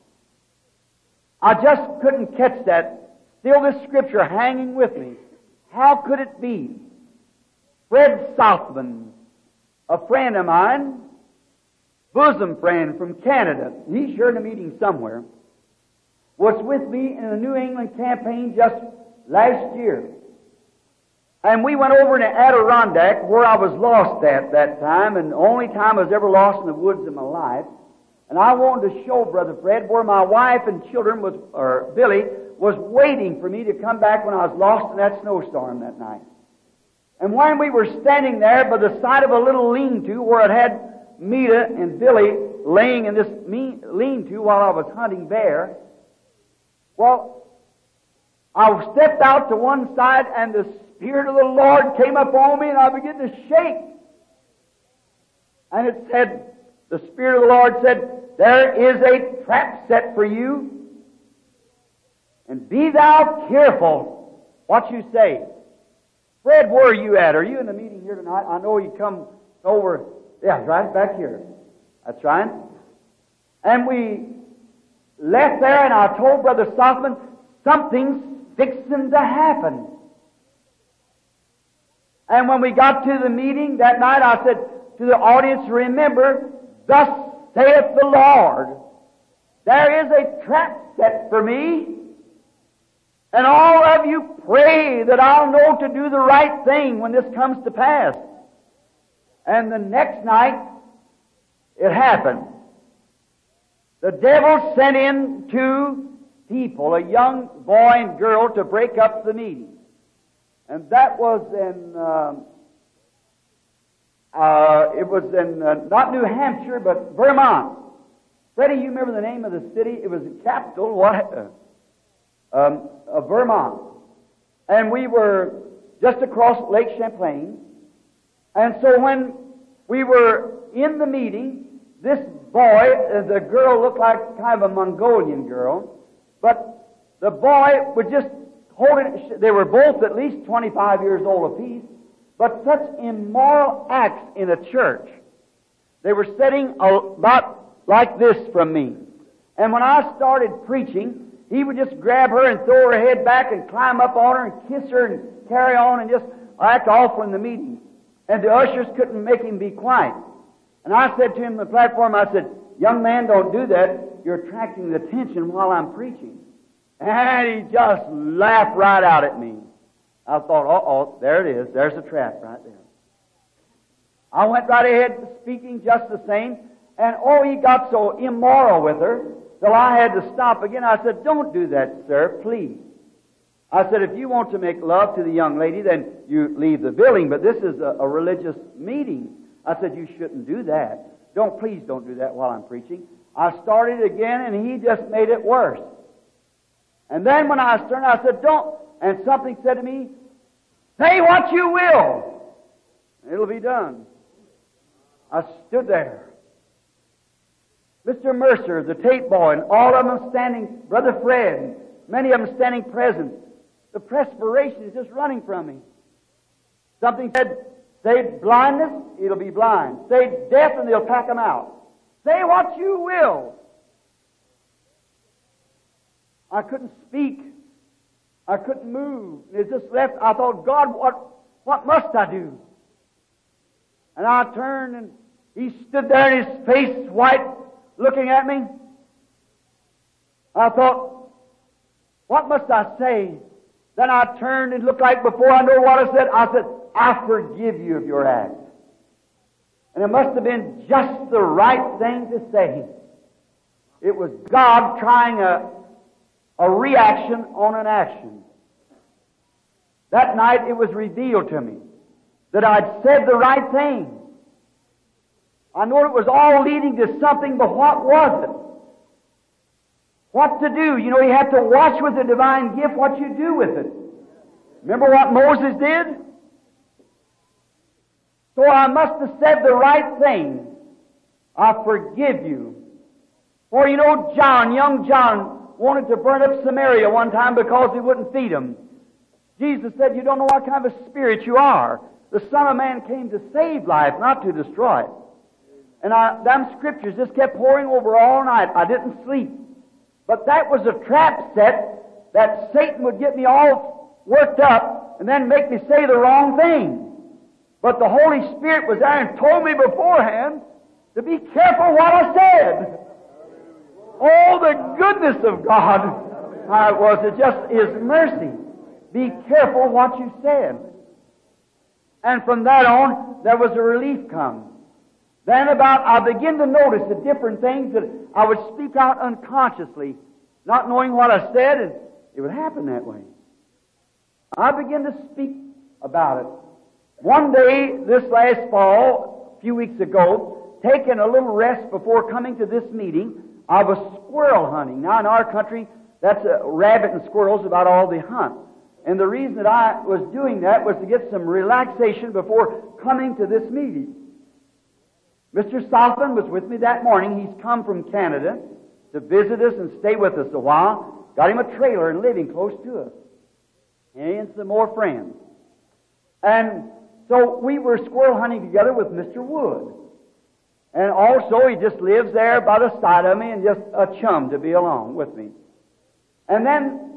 I just couldn't catch that. Still this scripture hanging with me. How could it be? Fred Southman, a friend of mine, bosom friend from Canada, he's sure in a meeting somewhere, was with me in the New England campaign just last year. And we went over to Adirondack, where I was lost at that time, and the only time I was ever lost in the woods in my life. And I wanted to show Brother Fred where my wife and children was, or Billy, was waiting for me to come back when I was lost in that snowstorm that night. And when we were standing there by the side of a little lean-to where it had Mita and Billy laying in this lean-to while I was hunting bear, well, I stepped out to one side and the Spirit of the Lord came upon me and I began to shake. And it said, the Spirit of the Lord said, there is a trap set for you, and be thou careful what you say. Fred, where are you at? Are you in the meeting here tonight? I know you come over. Yeah, right back here. That's right. And we left there, and I told Brother Sothman, something's fixing to happen. And when we got to the meeting that night, I said to the audience, remember, thus saith the Lord, there is a trap set for me, and all of you pray that I'll know to do the right thing when this comes to pass. And the next night, it happened. The devil sent in two people, a young boy and girl, to break up the meeting. And that was in, uh, uh, it was in, uh, not New Hampshire, but Vermont. Freddie, you remember the name of the city? It was the capital, what? Uh, um, of Vermont. And we were just across Lake Champlain. And so when we were in the meeting, this boy, uh, the girl looked like kind of a Mongolian girl, but the boy would just hold it. They were both at least twenty-five years old apiece, but such immoral acts in a church. They were sitting about like this from me. And when I started preaching, he would just grab her and throw her head back and climb up on her and kiss her and carry on and just act off from the meeting. And the ushers couldn't make him be quiet. And I said to him on the platform, I said, young man, don't do that. You're attracting the attention while I'm preaching. And he just laughed right out at me. I thought, uh-oh, there it is. There's the trap right there. I went right ahead speaking just the same. And oh, he got so immoral with her till I had to stop again. I said, don't do that, sir, please. I said, if you want to make love to the young lady, then you leave the building, but this is a, a religious meeting. I said, you shouldn't do that. Don't, please don't do that while I'm preaching. I started again, and he just made it worse. And then when I turned, I said, don't, and something said to me, say what you will. It'll be done. I stood there. Mister Mercer, the tape boy, and all of them standing, Brother Fred, Many of them standing present. The perspiration is just running from me. Something said, say blindness, it'll be blind. Say death, and they'll pack them out. Say what you will. I couldn't speak. I couldn't move. It just left. I thought, God, what, what must I do? And I turned, and he stood there, and his face white, looking at me. I thought, what must I say? Then I turned and looked like before I know what I said. I said, I forgive you of your act. And it must have been just the right thing to say. It was God trying a, a reaction on an action. That night it was revealed to me that I'd said the right thing. I know it was all leading to something, but what was it? What to do? You know, you have to watch with the divine gift what you do with it. Remember what Moses did? So I must have said the right thing. I forgive you. For you know, John, young John, wanted to burn up Samaria one time because he wouldn't feed him. Jesus said, you don't know what kind of a spirit you are. The Son of Man came to save life, not to destroy it. And I, them scriptures just kept pouring over all night. I didn't sleep. But that was a trap set that Satan would get me all worked up and then make me say the wrong thing. But the Holy Spirit was there and told me beforehand to be careful what I said. Oh, the goodness of God! How it was. It just His mercy. Be careful what you said. And from that on, there was a relief come. Then about, I began to notice the different things that I would speak out unconsciously, not knowing what I said, and it would happen that way. I began to speak about it. One day, this last fall, a few weeks ago, taking a little rest before coming to this meeting, I was squirrel hunting. Now, in our country, that's a rabbit and squirrels about all they hunt. And the reason that I was doing that was to get some relaxation before coming to this meeting. Mister Southland was with me that morning. He's come from Canada to visit us and stay with us a while. Got him a trailer and living close to us. And some more friends. And so we were squirrel hunting together with Mister Wood. And also he just lives there by the side of me and just a chum to be along with me. And then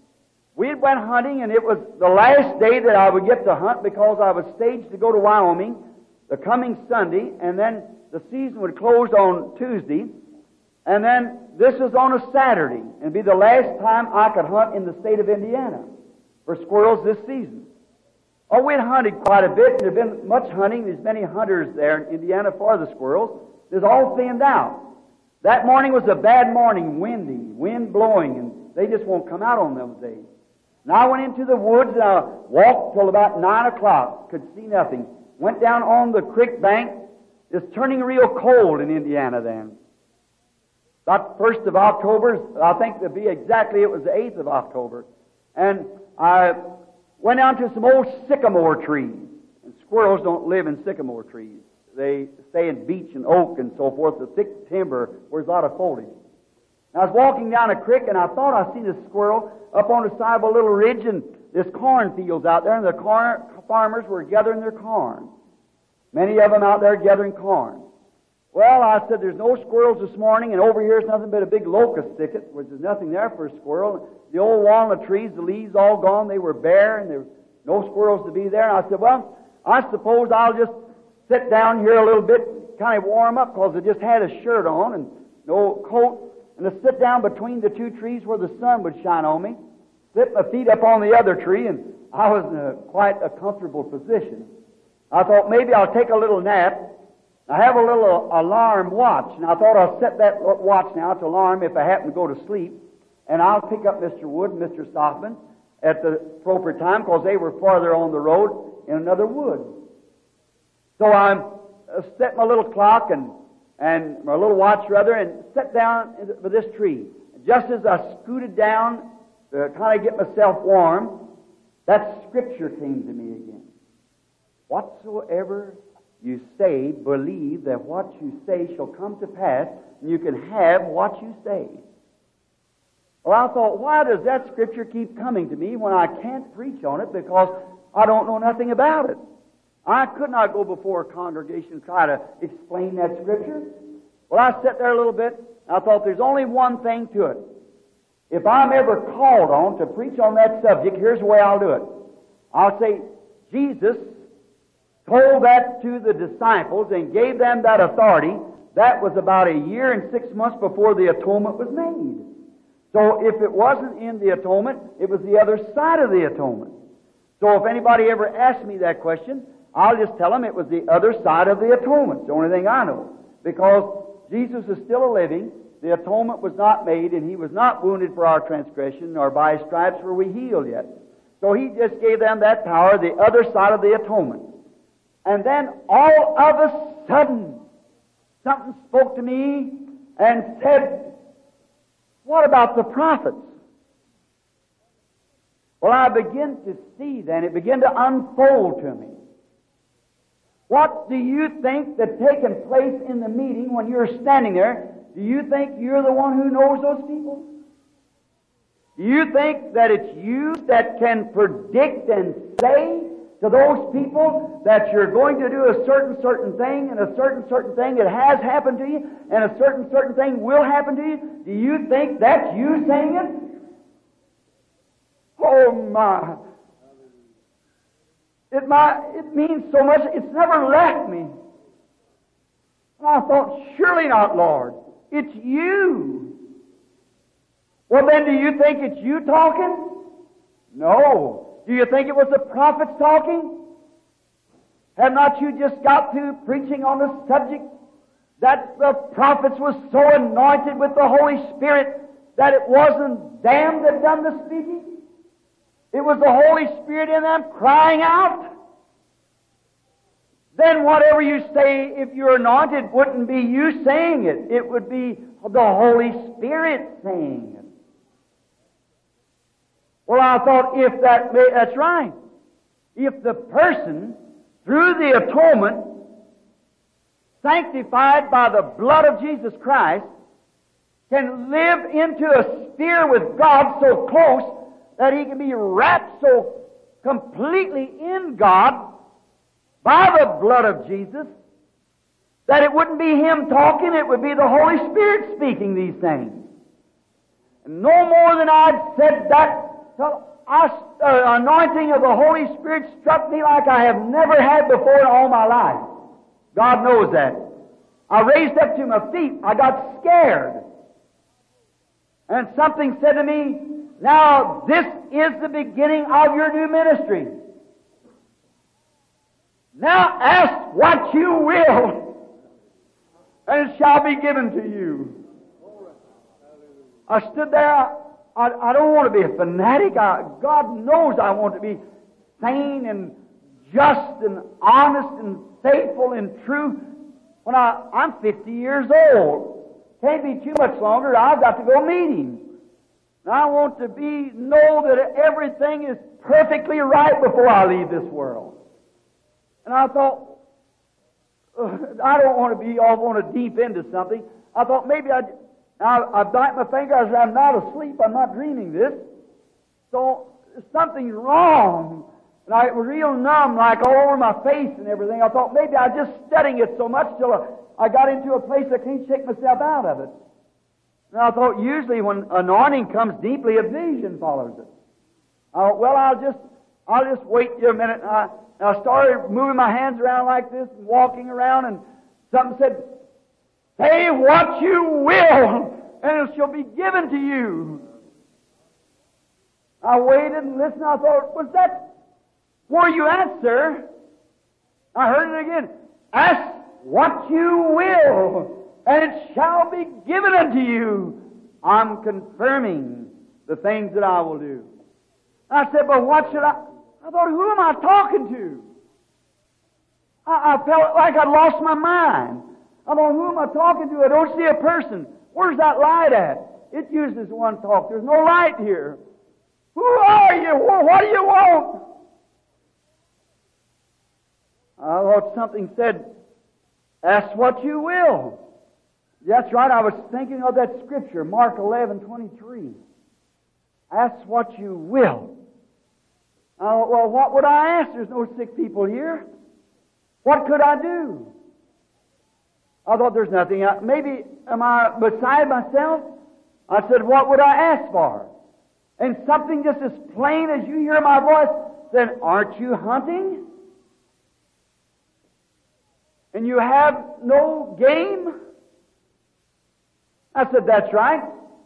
we went hunting, and it was the last day that I would get to hunt because I was staged to go to Wyoming the coming Sunday, and then the season would close on Tuesday, and then this was on a Saturday, and be the last time I could hunt in the state of Indiana for squirrels this season. Oh, we'd hunted quite a bit, and there'd been much hunting. There's many hunters there in Indiana for the squirrels. It was all thinned out. That morning was a bad morning, windy, wind blowing, and they just won't come out on those days. And I went into the woods, and I walked till about nine o'clock, could see nothing. Went down on the creek bank. It's turning real cold in Indiana then. About the first of October, I think to be exactly, it was the eighth of October. And I went down to some old sycamore trees. And squirrels don't live in sycamore trees. They stay in beech and oak and so forth, the thick timber where there's a lot of foliage. And I was walking down a creek, and I thought I seen a squirrel up on the side of a little ridge, and there's cornfields out there, and the corn farmers were gathering their corn. Many of them out there gathering corn. Well, I said, there's no squirrels this morning, and over here is nothing but a big locust thicket, which is nothing there for a squirrel. The old walnut trees, the leaves all gone, they were bare, and there were no squirrels to be there. And I said, well, I suppose I'll just sit down here a little bit, kind of warm up, because I just had a shirt on and no coat, and to sit down between the two trees where the sun would shine on me, slip my feet up on the other tree, and I was in a, quite a comfortable position. I thought maybe I'll take a little nap. I have a little alarm watch, and I thought I'll set that watch now to alarm if I happen to go to sleep, and I'll pick up Mister Wood and Mister Stockman at the appropriate time because they were farther on the road in another wood. So I set my little clock and, and my little watch rather and sat down for this tree. Just as I scooted down to kind of get myself warm, that scripture came to me again. Whatsoever you say, believe that what you say shall come to pass, and you can have what you say. Well, I thought, why does that Scripture keep coming to me when I can't preach on it because I don't know nothing about it? I could not go before a congregation and try to explain that Scripture. Well, I sat there a little bit, and I thought there's only one thing to it. If I'm ever called on to preach on that subject, here's the way I'll do it. I'll say, Jesus told that to the disciples and gave them that authority. That was about a year and six months before the atonement was made. So if it wasn't in the atonement, it was the other side of the atonement. So if anybody ever asks me that question, I'll just tell them it was the other side of the atonement. It's the only thing I know. Because Jesus is still a living, the atonement was not made, and He was not wounded for our transgression, nor by His stripes were we healed yet. So He just gave them that power, the other side of the atonement. And then all of a sudden, something spoke to me and said, what about the prophets? Well, I begin to see then, it began to unfold to me. What do you think that's taken place in the meeting when you're standing there? Do you think you're the one who knows those people? Do you think that it's you that can predict and say to those people that you're going to do a certain, certain thing and a certain, certain thing that has happened to you and a certain, certain thing will happen to you? Do you think that's you saying it? Oh, my. It, my, it means so much. It's never left me. And I thought, surely not, Lord. It's you. Well, then, do you think it's you talking? No. Do you think it was the prophets talking? Have not you just got through preaching on the subject that the prophets was so anointed with the Holy Spirit that it wasn't them that done the speaking? It was the Holy Spirit in them crying out. Then whatever you say, if you're anointed, wouldn't be you saying it. It would be the Holy Spirit saying it. Well, I thought, if that that's right. If the person, through the atonement, sanctified by the blood of Jesus Christ, can live into a sphere with God so close that he can be wrapped so completely in God by the blood of Jesus that it wouldn't be him talking, it would be the Holy Spirit speaking these things. And no more than I'd said that, the uh, anointing of the Holy Spirit struck me like I have never had before in all my life. God knows that. I raised up to my feet. I got scared. And something said to me, now this is the beginning of your new ministry. Now ask what you will, and it shall be given to you. I stood there. I, I don't want to be a fanatic. I, God knows I want to be sane and just and honest and faithful and true. When I, I'm fifty years old, can't be too much longer. I've got to go meet Him. And I want to be know that everything is perfectly right before I leave this world. And I thought, uh, I don't want to be off on a deep into something. I thought maybe I'd, I, I bite my finger. I said, I'm not asleep. I'm not dreaming this. So something's wrong. And I was real numb, like all over my face and everything. I thought maybe I was just studying it so much till I got into a place I can't shake myself out of it. And I thought usually when anointing comes deeply, a vision follows it. I thought, well, I'll just, I'll just wait here a minute. And I, and I started moving my hands around like this and walking around, and something said, say what you will, and it shall be given to you. I waited and listened. I thought, was that where you at, sir? I heard it again. Ask what you will, and it shall be given unto you. I'm confirming the things that I will do. I said, but what should I... I thought, who am I talking to? I, I felt like I'd lost my mind. I thought, who am I talking to? I don't see a person. Where's that light at? It uses one talk. There's no light here. Who are you? What do you want? I thought something said, ask what you will. That's right. I was thinking of that scripture, Mark eleven twenty-three. Ask what you will. Uh, well, what would I ask? There's no sick people here. What could I do? I thought there's nothing. I, maybe am I beside myself? I said, what would I ask for? And something just as plain as you hear my voice said, aren't you hunting? And you have no game? I said, that's right.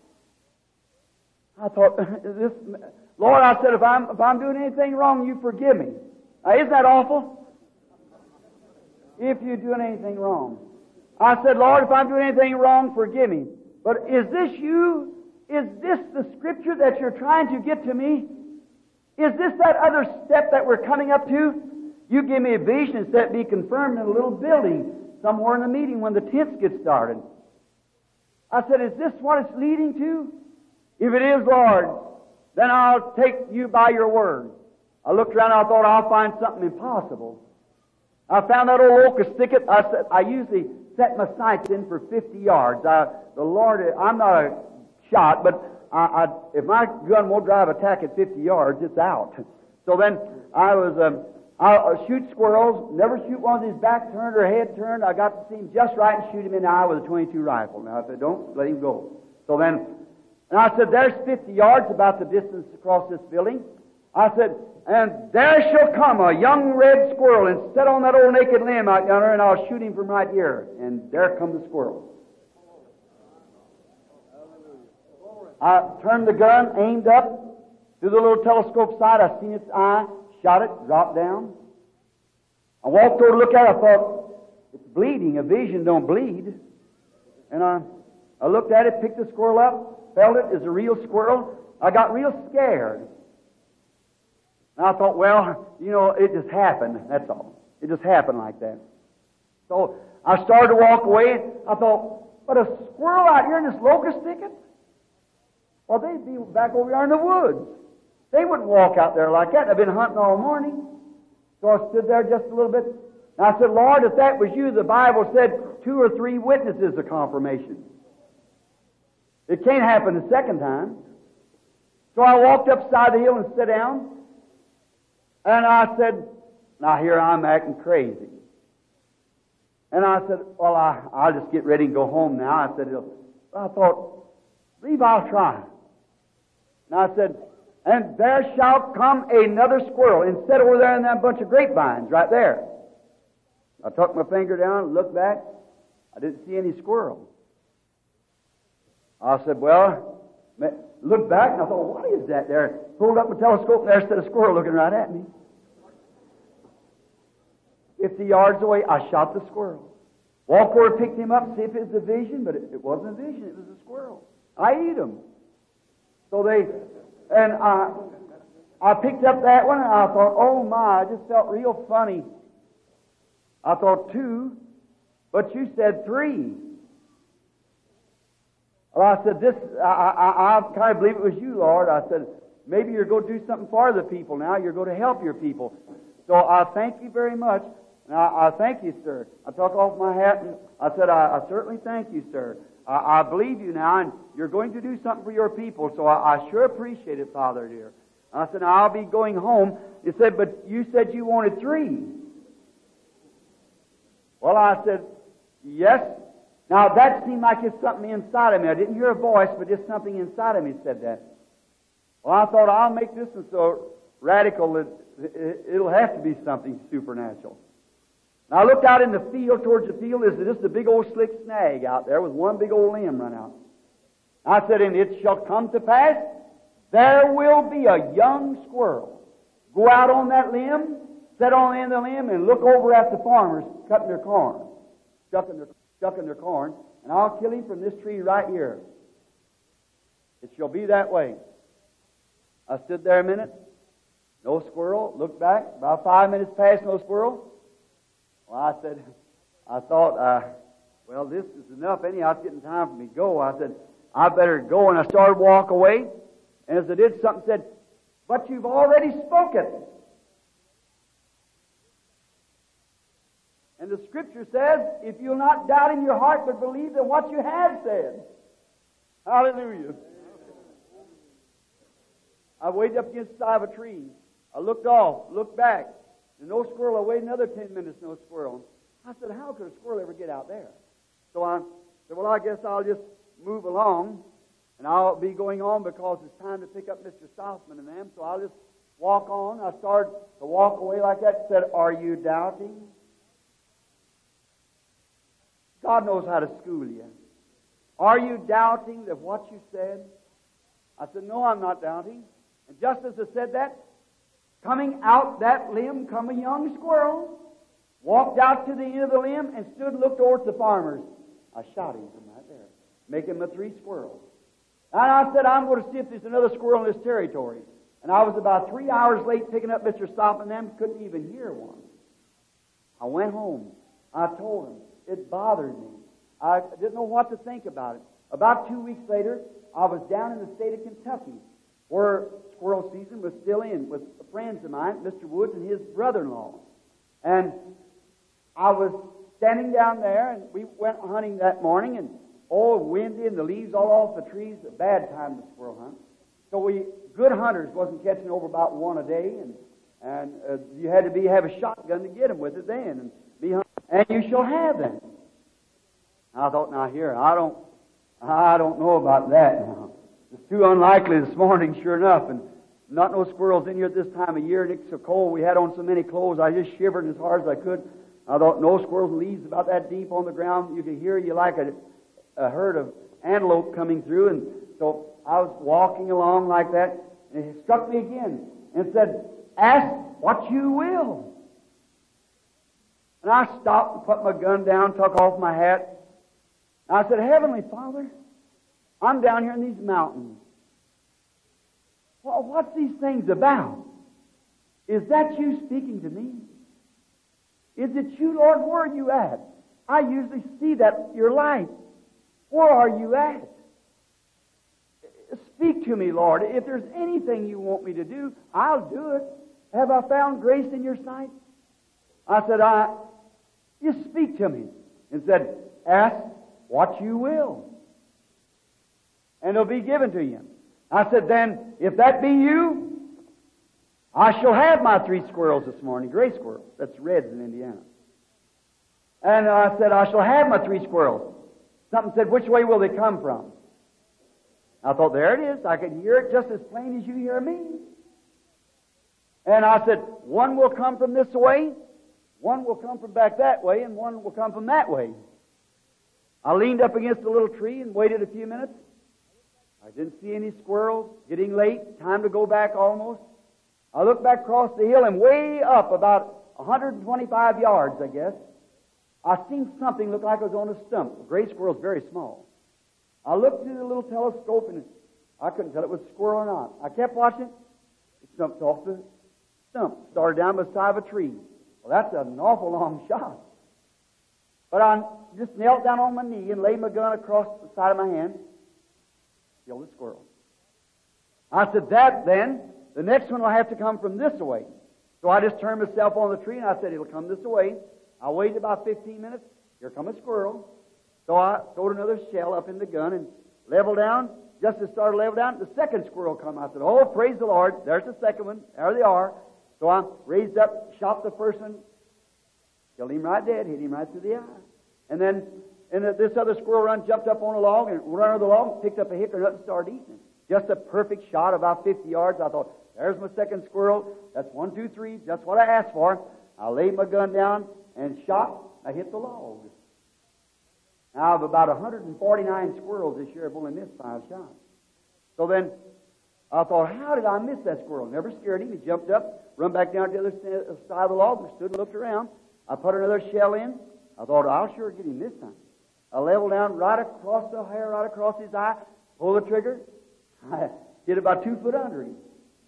I thought, this, Lord, I said, if I'm, if I'm doing anything wrong, you forgive me. Now, isn't that awful? If you're doing anything wrong. I said, Lord, if I'm doing anything wrong, forgive me. But is this you? Is this the Scripture that you're trying to get to me? Is this that other step that we're coming up to? You give me a vision and set be confirmed in a little building somewhere in the meeting when the tents get started. I said, is this what it's leading to? If it is, Lord, then I'll take you by your word. I looked around and I thought I'll find something impossible. I found that old locust thicket. I said, I usually set my sights in for fifty yards. I, the Lord, I'm not a shot, but I, I, if my gun won't drive a tack at fifty yards, it's out. So then I was, um, I'll shoot squirrels, never shoot one with his back turned or head turned. I got to see him just right and shoot him in the eye with a twenty-two rifle. Now, I said, don't let him go. So then, and I said, there's fifty yards, about the distance across this building. I said, and there shall come a young red squirrel and sit on that old naked limb out yonder, and I'll shoot him from right here. And there come the squirrel. I turned the gun, aimed up through the little telescope sight. I seen its eye, shot it, dropped down. I walked over to look at it. I thought, it's bleeding. A vision don't bleed. And I, I looked at it, picked the squirrel up, felt it as a real squirrel. I got real scared. And I thought, well, you know, it just happened. That's all. It just happened like that. So I started to walk away. I thought, but a squirrel out here in this locust thicket? Well, they'd be back over there in the woods. They wouldn't walk out there like that. I've been hunting all morning. So I stood there just a little bit. And I said, Lord, if that was you, the Bible said two or three witnesses of confirmation. It can't happen the second time. So I walked upside the hill and sat down. And I said, now here I'm acting crazy. And I said, well, I, I'll just get ready and go home now. I said, I thought, believe I'll try. And I said, and there shall come another squirrel and sit over there in that bunch of grapevines right there. I took my finger down, looked back. I didn't see any squirrel. I said, well, looked back and I thought, what is that there? Pulled up my telescope and there stood a squirrel looking right at me. Fifty yards away, I shot the squirrel. Walked over, picked him up, see if it was a vision, but it, it wasn't a vision, it was a squirrel. I eat them. So they, and I, I picked up that one and I thought, oh my, I just felt real funny. I thought two, but you said three. Well, I said, this, I, I, I kind of believe it was you, Lord. I said, maybe you're going to do something for the people now. You're going to help your people. So I thank you very much. And I, I thank you, sir. I took off my hat and I said, I, I certainly thank you, sir. I, I believe you now, and you're going to do something for your people. So I, I sure appreciate it, Father dear. And I said, now I'll be going home. He said, but you said you wanted three. Well, I said, yes. Now, that seemed like it's something inside of me. I didn't hear a voice, but just something inside of me said that. Well, I thought, I'll make this one so radical that it'll have to be something supernatural. Now, I looked out in the field, towards the field. There's just a big old slick snag out there with one big old limb run out. I said, and it shall come to pass, there will be a young squirrel go out on that limb, sit on the end of the limb, and look over at the farmers cutting their corn, shucking their shucking their corn, and I'll kill him from this tree right here. It shall be that way. I stood there a minute, no squirrel, looked back, about five minutes past, no squirrel. Well, I said, I thought, uh, well, this is enough anyhow, it's getting time for me to go. I said, I better go, and I started to walk away, and as I did, something said, but you've already spoken. And the Scripture says, if you'll not doubt in your heart, but believe that what you have said. Hallelujah. I waited up against the side of a tree. I looked off, looked back. And no squirrel. I waited another ten minutes, no squirrel. I said, how could a squirrel ever get out there? So I said, well, I guess I'll just move along, and I'll be going on because it's time to pick up Mister Stossman and them. So I'll just walk on. I started to walk away like that and said, are you doubting? God knows how to school you. Are you doubting that what you said? I said, no, I'm not doubting. And just as I said that, coming out that limb come a young squirrel, walked out to the end of the limb and stood and looked towards the farmers. I shot him from right there, making him a three squirrels. And I said, I'm going to see if there's another squirrel in this territory. And I was about three hours late picking up Mister Stop and them, couldn't even hear one. I went home. I told him. It bothered me. I didn't know what to think about it. About two weeks later, I was down in the state of Kentucky, where squirrel season was still in, with friends of mine, Mister Woods and his brother-in-law. And I was standing down there, and we went hunting that morning, and oh, windy, and the leaves all off the trees. A bad time to squirrel hunt. So we, good hunters, wasn't catching over about one a day, and and uh, you had to be have a shotgun to get them with it then, and be hunting. And you shall have them. I thought, now here, I don't, I don't know about that now. It's too unlikely this morning, sure enough, and not no squirrels in here at this time of year, and it's so cold. We had on so many clothes, I just shivered as hard as I could. I thought, no squirrels, leaves about that deep on the ground. You could hear you like a, a herd of antelope coming through, and so I was walking along like that, and it struck me again, and said, ask what you will. And I stopped and put my gun down, took off my hat. And I said, Heavenly Father, I'm down here in these mountains. Well, what's these things about? Is that you speaking to me? Is it you, Lord? Where are you at? I usually see that your light. Where are you at? Speak to me, Lord. If there's anything you want me to do, I'll do it. Have I found grace in your sight? I said, I, you speak to me. And said, ask what you will, and it'll be given to you. I said, then, if that be you, I shall have my three squirrels this morning, gray squirrels. That's reds in Indiana. And I said, I shall have my three squirrels. Something said, which way will they come from? I thought, there it is. I could hear it just as plain as you hear me. And I said, one will come from this way, one will come from back that way, and one will come from that way. I leaned up against a little tree and waited a few minutes. I didn't see any squirrels. Getting late, time to go back almost. I looked back across the hill, and way up about one hundred twenty-five yards, I guess, I seen something look like it was on a stump. A gray squirrel's very small. I looked through the little telescope, and I couldn't tell it was a squirrel or not. I kept watching. It jumped off the stump, started down by the side of a tree. Well, that's an awful long shot. But I just knelt down on my knee and laid my gun across the side of my hand. Killed the squirrel. I said, that then, the next one will have to come from this way. So I just turned myself on the tree, and I said, it'll come this way. I waited about fifteen minutes. Here come a squirrel. So I throwed another shell up in the gun and leveled down. Just as it started to level down, the second squirrel come. I said, oh, praise the Lord. There's the second one. There they are. So I raised up, shot the first one, killed him right dead, hit him right through the eye. And then and this other squirrel run, jumped up on a log, and ran over the log, picked up a hickory nut and started eating it. Just a perfect shot, about fifty yards. I thought, there's my second squirrel. That's one, two, three, just what I asked for. I laid my gun down and shot. I hit the log. Now, of about one hundred forty-nine squirrels this year, I've only missed five shots. So then, I thought, how did I miss that squirrel? Never scared him. He jumped up, run back down to the other side of the log, and stood and looked around. I put another shell in. I thought, I'll sure get him this time. I leveled down right across the hair, right across his eye, pulled the trigger. I hit about two foot under him.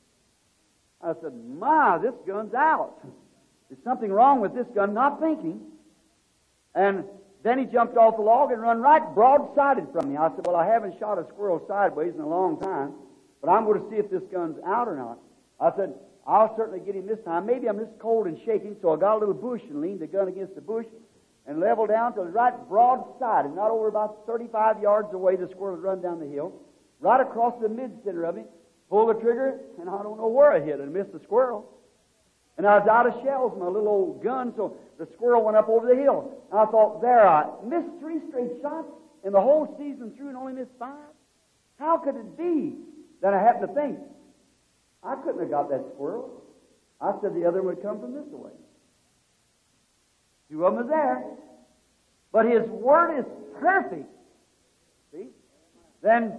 I said, my, this gun's out. There's something wrong with this gun, not thinking. And then he jumped off the log and run right broadsided from me. I said, well, I haven't shot a squirrel sideways in a long time, but I'm going to see if this gun's out or not. I said, I'll certainly get him this time. Maybe I'm just cold and shaking, so I got a little bush and leaned the gun against the bush and leveled down till it was right broadsided, not over about thirty-five yards away. The squirrel had run down the hill, right across the mid-center of him, pulled the trigger, and I don't know where I hit it. I missed the squirrel. And I was out of shells, my little old gun, so the squirrel went up over the hill. And I thought, there, I missed three straight shots in the whole season through and only missed five? How could it be? Then I happened to think, I couldn't have got that squirrel. I said the other one would come from this way. Two of them was there. But His Word is perfect. See? Then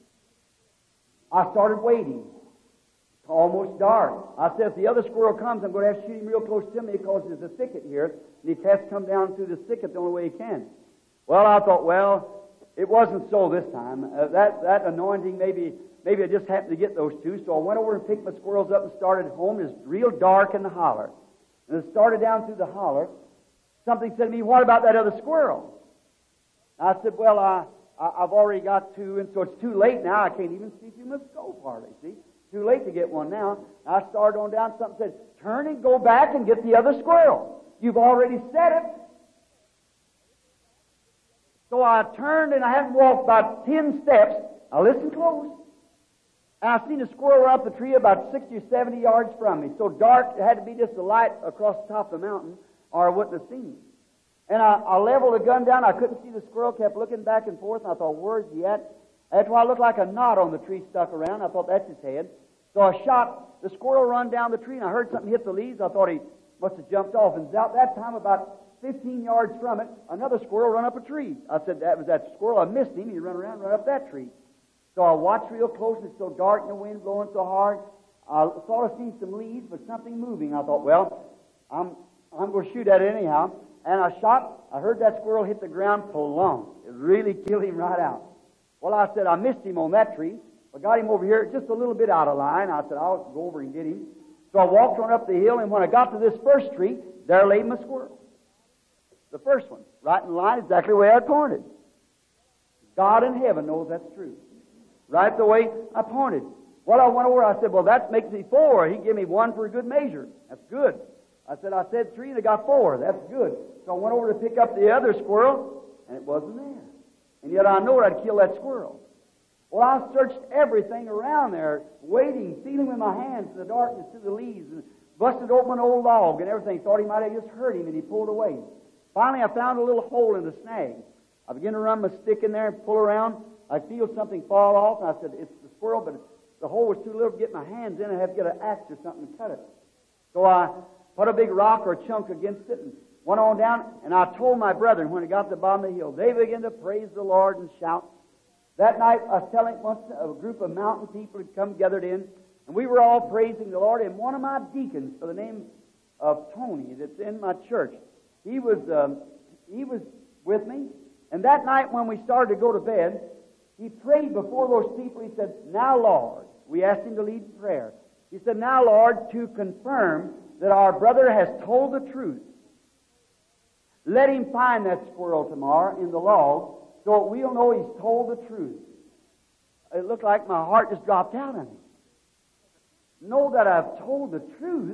I started waiting. It's almost dark. I said, if the other squirrel comes, I'm going to have to shoot him real close to me because there's a thicket here, and he has to come down through the thicket the only way he can. Well, I thought, well, it wasn't so this time. Uh, that, that anointing, maybe maybe I just happened to get those two. So I went over and picked my squirrels up and started home. It was real dark in the holler. And it started down through the holler. Something said to me, what about that other squirrel? I said, well, I, I, I've already got two, and so it's too late now. I can't even see through my scope hardly, see? Too late to get one now. I started on down. Something said, turn and go back and get the other squirrel. You've already said it. So I turned and I hadn't walked about ten steps. Now listen close. And I seen a squirrel run up the tree about sixty or seventy yards from me. So dark, it had to be just a light across the top of the mountain, or I wouldn't have seen him. And I, I leveled the gun down. I couldn't see the squirrel. Kept looking back and forth. And I thought, where's he at? After a while, it looked like a knot on the tree stuck around. I thought, that's his head. So I shot. The squirrel run down the tree, and I heard something hit the leaves. I thought he must have jumped off. And about that time, about fifteen yards from it, another squirrel run up a tree. I said, that was that squirrel. I missed him. He run around, run up that tree. So I watched real close. It's so dark and the wind blowing so hard. I thought I seen some leaves, but something moving. I thought, well, I'm I'm going to shoot at it anyhow. And I shot. I heard that squirrel hit the ground plumb. It really killed him right out. Well, I said, I missed him on that tree. I got him over here just a little bit out of line. I said, I'll go over and get him. So I walked on up the hill, and when I got to this first tree, there lay my squirrel. The first one, right in line, exactly the way I pointed. God in heaven knows that's true. Right the way I pointed. Well, I went over, I said, well, that makes me four. He gave me one for a good measure. That's good. I said, I said three, and I got four. That's good. So I went over to pick up the other squirrel, and it wasn't there. And yet I know I'd kill that squirrel. Well, I searched everything around there, waiting, feeling with my hands in the darkness through the leaves, and busted open an old log and everything. Thought he might have just hurt him, and he pulled away. Finally, I found a little hole in the snag. I began to run my stick in there and pull around. I feel something fall off, and I said, it's the squirrel, but the hole was too little to get my hands in. I have to get an axe or something to cut it. So I put a big rock or a chunk against it and went on down, and I told my brethren when I got to the bottom of the hill, they began to praise the Lord and shout. That night, I was telling once a group of mountain people had come gathered in, and we were all praising the Lord, and one of my deacons, by the name of Tony, that's in my church, he was, um, he was with me, and that night when we started to go to bed, he prayed before those people. He said, now, Lord, we asked him to lead in prayer. He said, now, Lord, to confirm that our brother has told the truth, let him find that squirrel tomorrow in the log so we'll know he's told the truth. It looked like my heart just dropped out on me. Know that I've told the truth,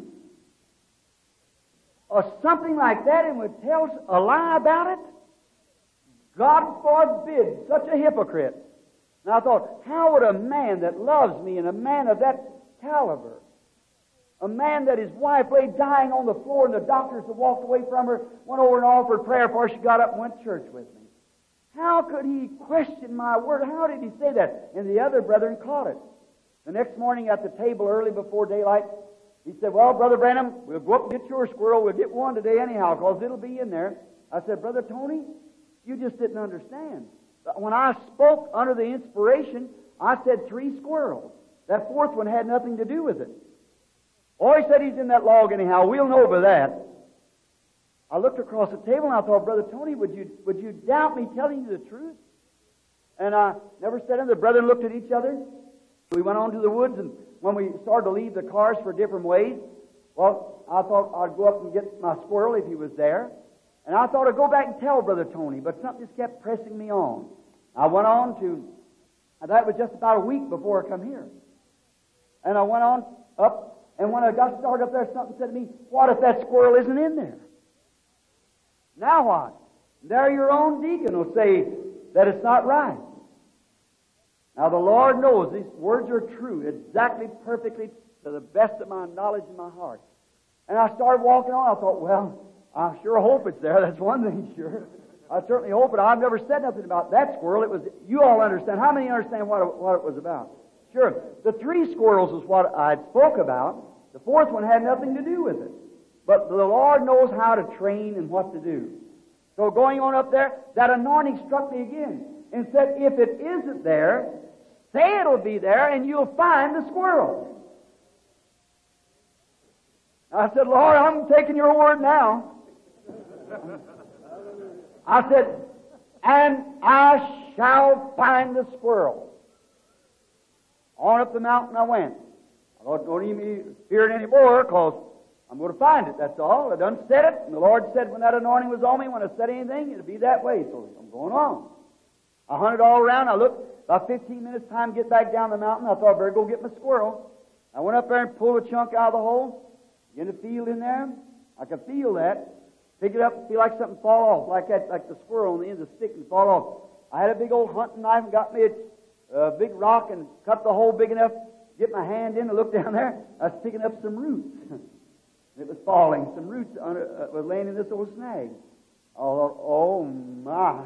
or something like that, and would tell a lie about it? God forbid, such a hypocrite. And I thought, how would a man that loves me, and a man of that caliber, a man that his wife lay dying on the floor and the doctors had walked away from her, went over and offered prayer before she got up and went to church with me. How could he question my word? How did he say that? And the other brethren caught it. The next morning at the table early before daylight, he said, well, Brother Branham, we'll go up and get your squirrel. We'll get one today anyhow because it'll be in there. I said, Brother Tony, you just didn't understand. When I spoke under the inspiration, I said three squirrels. That fourth one had nothing to do with it. Oh, he said he's in that log anyhow. We'll know by that. I looked across the table and I thought, Brother Tony, would you would you doubt me telling you the truth? And I never said it. The brethren looked at each other. We went on to the woods, and when we started to leave the cars for different ways, well, I thought I'd go up and get my squirrel if he was there. And I thought I'd go back and tell Brother Tony, but something just kept pressing me on. I went on to, that was just about a week before I come here. And I went on up, and when I got started up there, something said to me, what if that squirrel isn't in there? Now what? There your own deacon will say that it's not right. Now the Lord knows these words are true, exactly, perfectly, to the best of my knowledge in my heart. And I started walking on. I thought, well, I sure hope it's there. That's one thing, sure. I certainly hope it. I've never said nothing about that squirrel. It was, you all understand. How many understand what it, what it was about? Sure. The three squirrels is what I spoke about. The fourth one had nothing to do with it. But the Lord knows how to train and what to do. So going on up there, that anointing struck me again and said, if it isn't there, say it'll be there and you'll find the squirrel. I said, Lord, I'm taking your word now. I said, and I shall find the squirrel. On up the mountain I went. I thought, don't even fear it anymore, because I'm going to find it, that's all. I done said it, and the Lord said when that anointing was on me, when I said anything, it'd be that way, so I'm going on. I hunted all around. I looked, about fifteen minutes time to get back down the mountain. I thought I better go get my squirrel. I went up there and pulled a chunk out of the hole. Began to feel in there. I could feel that. Pick it up and feel like something fall off, like that, like the squirrel on the end of the stick and fall off. I had a big old hunting knife and got me a, a big rock and cut the hole big enough to get my hand in and look down there. I was picking up some roots. It was falling. Some roots under, uh, was laying in this old snag. Oh, oh my.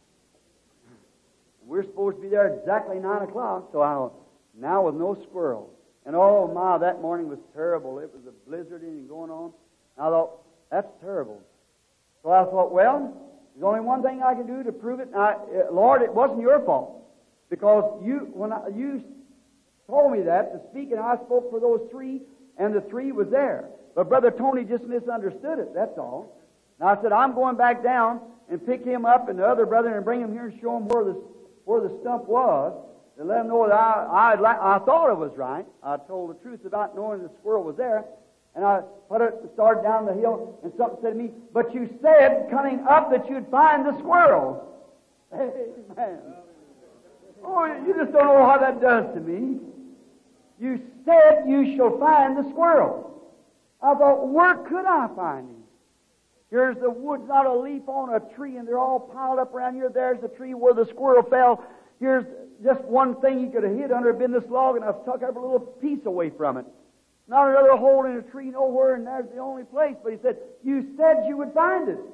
We're supposed to be there exactly nine o'clock, so I now with no squirrel. And oh my, that morning was terrible. It was a blizzard and going on. And I thought, that's terrible. So I thought, well, there's only one thing I can do to prove it. And I, uh, Lord, it wasn't your fault, because you, when I, you told me that to speak, and I spoke for those three, and the three was there. But Brother Tony just misunderstood it. That's all. And I said, I'm going back down and pick him up and the other brother and bring him here and show him where the where the stump was, to let him know that I I, I thought it was right. I told the truth about knowing the squirrel was there. And I put it, started down the hill, and something said to me, but you said coming up that you'd find the squirrel. Amen. Oh, you just don't know how that does to me. You said you shall find the squirrel. I thought, where could I find him? Here's the woods, not a leaf on a tree, and they're all piled up around here. There's the tree where the squirrel fell. Here's just one thing he could have hid under, been this log, and I've tucked up a little piece away from it. Not another hole in a tree nowhere, and there's the only place. But he said, you said you would find it.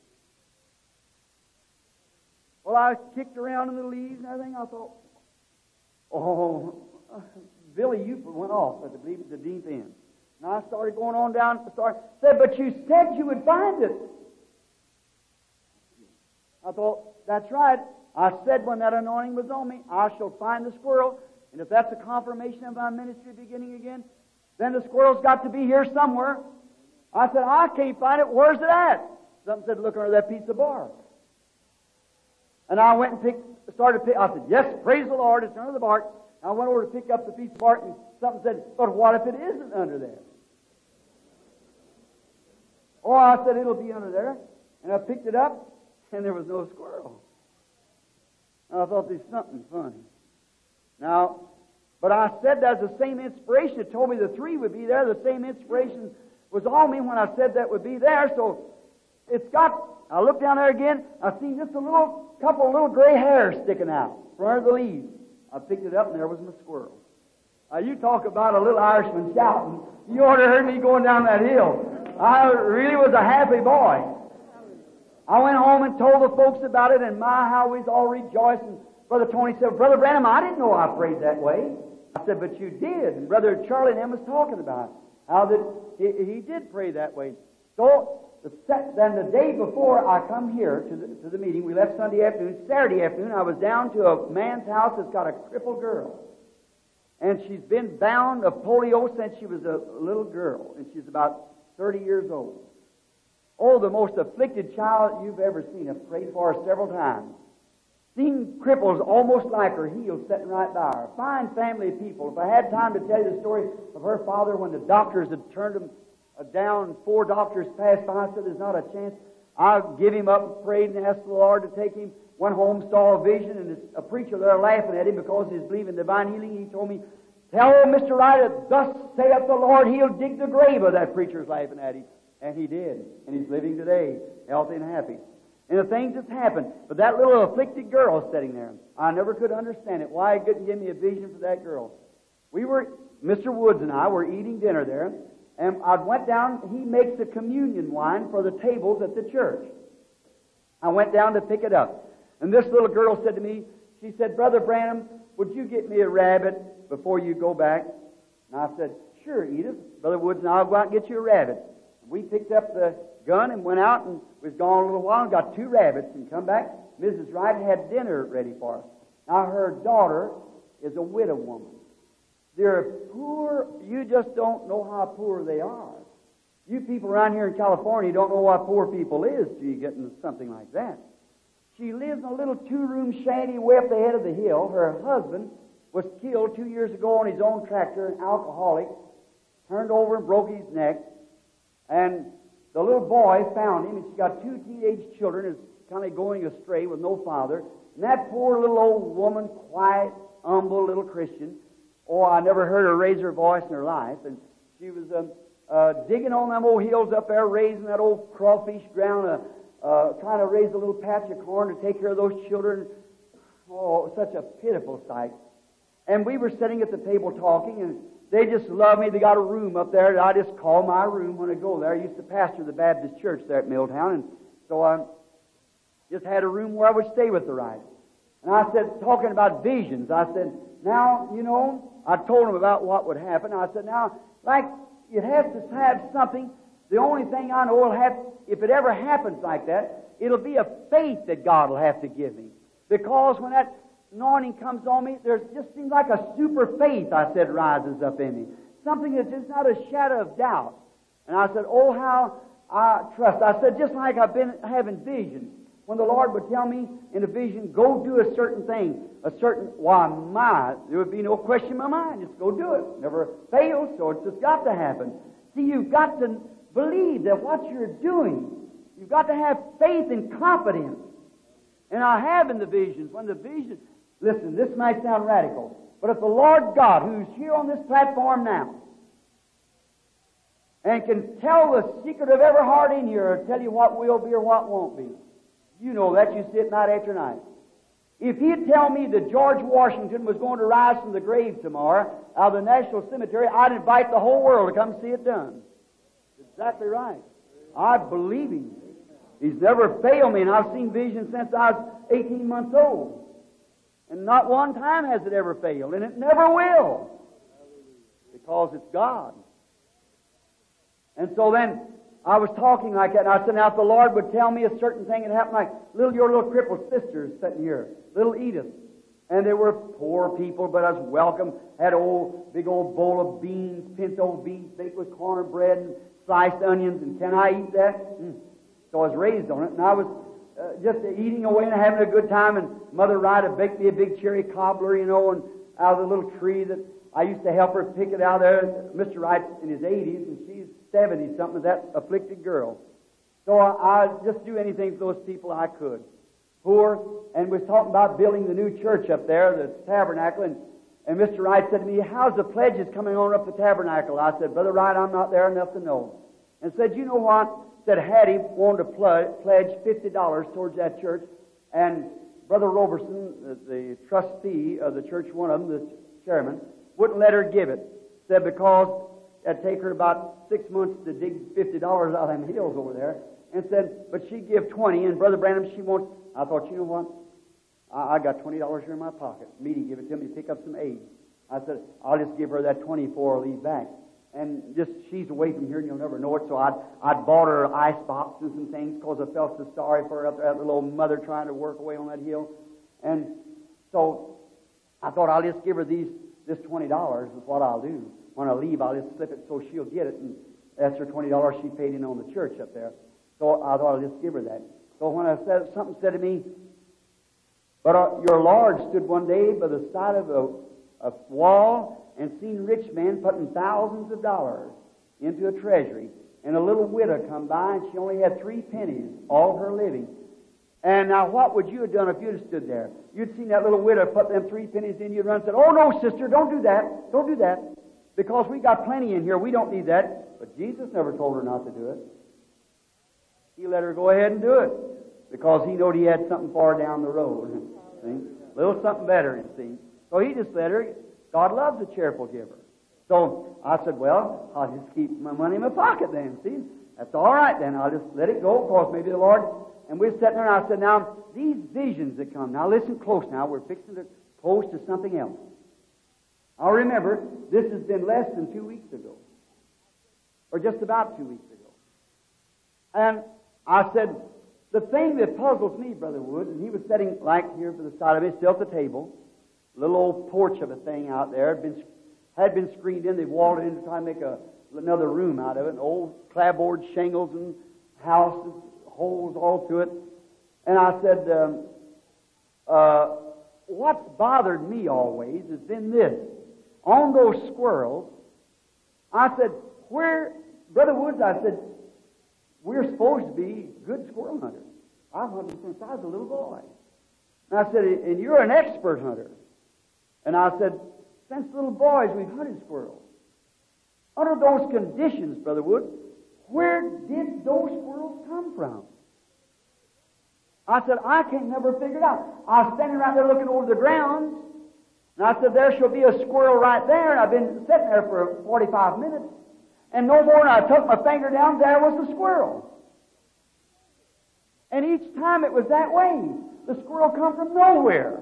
Well, I kicked around in the leaves and everything. I thought, oh, Billy Ufer went off, I believe, at the deep end. And I started going on down, started, said, but you said you would find it. I thought, that's right. I said when that anointing was on me, I shall find the squirrel. And if that's a confirmation of my ministry beginning again, then the squirrel's got to be here somewhere. I said, I can't find it. Where's it at? Something said, look under that piece of bark. And I went and picked, started to pick. I said, yes, praise the Lord, it's under the bark. I went over to pick up the piece of bark, and something said, but what if it isn't under there? Oh, I said, it'll be under there. And I picked it up, and there was no squirrel. And I thought, there's something funny. Now, but I said that's the same inspiration that told me the three would be there. The same inspiration was on me when I said that would be there. So it's got, I looked down there again, I seen just a little, couple of little gray hairs sticking out from under the leaves. I picked it up, and there was my squirrel. Now, you talk about a little Irishman shouting. You ought to heard me going down that hill. I really was a happy boy. I went home and told the folks about it, and my, how we was all rejoiced. And Brother Tony said, Brother Branham, I didn't know I prayed that way. I said, but you did. And Brother Charlie and them was talking about it, how that he, he did pray that way. So the set, then the day before I come here to the, to the meeting, we left Sunday afternoon. Saturday afternoon, I was down to a man's house that's got a crippled girl. And she's been bound of polio since she was a little girl. And she's about thirty years old. Oh, the most afflicted child you've ever seen. I've prayed for her several times. Seen cripples almost like her healed sitting right by her. Fine family of people. If I had time to tell you the story of her father when the doctors had turned him down, four doctors passed by, said there's not a chance. I give him up and prayed and asked the Lord to take him. Went home, saw a vision, and a preacher there laughing at him because he's believing in divine healing. He told me, tell Mister Wright, thus saith the Lord, he'll dig the grave of that preacher's laughing at him. And he did. And he's living today, healthy and happy. and the things that's happened. But that little afflicted girl sitting there, I never could understand it, why it couldn't give me a vision for that girl. We were, Mister Woods and I were eating dinner there, and I went down, he makes the communion wine for the tables at the church. I went down to pick it up. And this little girl said to me, she said, Brother Branham, would you get me a rabbit before you go back? And I said, sure, Edith. Brother Woods and I'll go out and get you a rabbit. We picked up the gun and went out and was gone a little while and got two rabbits and come back. Missus Wright had dinner ready for us. Now her daughter is a widow woman. They're poor. You just don't know how poor they are. You people around here in California don't know what poor people is till you get into something like that. She lives in a little two-room shanty way up the head of the hill. Her husband was killed two years ago on his own tractor, an alcoholic, turned over and broke his neck. And the little boy found him, and she got two teenage children, is kind of going astray with no father. And that poor little old woman, quiet, humble little Christian, oh, I never heard her raise her voice in her life. And she was um, uh, digging on them old hills up there, raising that old crawfish ground, uh, uh, trying to raise a little patch of corn to take care of those children. Oh, such a pitiful sight. And we were sitting at the table talking, and they just love me. They got a room up there that I just call my room when I go there. I used to pastor the Baptist church there at Milltown, and so I just had a room where I would stay with the Wrights. And I said, talking about visions, I said, now, you know, I told them about what would happen. I said, now, like, you have to have something. The only thing I know will have, if it ever happens like that, it'll be a faith that God will have to give me. Because when that anointing comes on me, there just seems like a super faith, I said, rises up in me. Something that's just not a shadow of doubt. And I said, oh, how I trust. I said, just like I've been having visions. When the Lord would tell me in a vision, go do a certain thing, a certain, why, my, there would be no question in my mind. Just go do it. Never fails, so it's just got to happen. See, you've got to believe that what you're doing, you've got to have faith and confidence. And I have in the visions, when the vision, listen, this might sound radical, but if the Lord God, who's here on this platform now, and can tell the secret of every heart in here, or tell you what will be or what won't be, you know that, you see it night after night. If he'd tell me that George Washington was going to rise from the grave tomorrow out of the National Cemetery, I'd invite the whole world to come see it done. Exactly right. I believe him. He's never failed me, and I've seen visions since I was eighteen months old. And not one time has it ever failed, and it never will. Because it's God. And so then, I was talking like that, and I said, now if the Lord would tell me a certain thing, it happened like little your little crippled sisters sitting here, little Edith. And they were poor people, but I was welcome. Had old, big old bowl of beans, pinto beans, baked with cornbread and sliced onions, and can I eat that? Mm. So I was raised on it, and I was uh, just eating away and having a good time, and Mother Wright had baked me a big cherry cobbler, you know, and out of the little tree that I used to help her pick it out there. Mister Wright's in his eighties, and she's seventy-something, that afflicted girl. So I, I'd just do anything for those people I could. Poor, and was talking about building the new church up there, the tabernacle, and, and Mister Wright said to me, how's the pledges coming on up the tabernacle? I said, Brother Wright, I'm not there enough to know. And said, you know what? Said Hattie wanted to pl- pledge fifty dollars towards that church, and Brother Roberson, the, the trustee of the church, one of them, the chairman, wouldn't let her give it. Said because it'd take her about six months to dig fifty dollars out of them hills over there. And said, but she'd give twenty, and Brother Branham, she won't. I thought, you know what? I, I got twenty dollars here in my pocket. Meaty give it to me to pick up some aid. I said, I'll just give her that twenty before I leave back. And just, she's away from here and you'll never know it. So I'd, I'd bought her ice boxes and things because I felt so sorry for her up there, that little old mother trying to work away on that hill. And so I thought, I'll just give her these, this twenty dollars is what I'll do. When I leave, I'll just slip it so she'll get it. And that's her twenty dollars she paid in on the church up there. So I thought I'll just give her that. So when I said, something said to me, but uh, your Lord stood one day by the side of a, a wall and seen rich men putting thousands of dollars into a treasury. And a little widow come by, and she only had three pennies all her living. And now what would you have done if you'd have stood there? You'd seen that little widow put them three pennies in, you'd run and said, oh no, sister, don't do that. Don't do that. Because we got plenty in here. We don't need that. But Jesus never told her not to do it. He let her go ahead and do it. because he knowed he had something far down the road. See? A little something better, you see. So he just let her. God loves a cheerful giver. So I said, well, I'll just keep my money in my pocket then, see? That's all right then. I'll just let it go, because maybe the Lord... And we're sitting there, and I said, now, these visions that come, now listen close now. We're fixing to close to something else. I'll remember, this has been less than two weeks ago. Or just about two weeks ago. And I said, the thing that puzzles me, Brother Wood, and he was sitting like here for the side of me, still at the table, a little old porch of a thing out there, had been, had been screened in. They walled it in to try and make a, another room out of it, and old clapboard shingles and houses, holes all to it. And I said, um, uh, what's bothered me always has been this. On those squirrels, I said, where, Brother Woods, I said, we're supposed to be good squirrel hunters. I've hunted since I was a little boy. And I said, and you're an expert hunter. And I said, since little boys we've hunted squirrels. Under those conditions, Brother Wood, where did those squirrels come from? I said, I can't never figure it out. I was standing right there looking over the ground, and I said, there shall be a squirrel right there, and I've been sitting there for forty-five minutes, and no more than I took my finger down, there was the squirrel. And each time it was that way. The squirrel come from nowhere.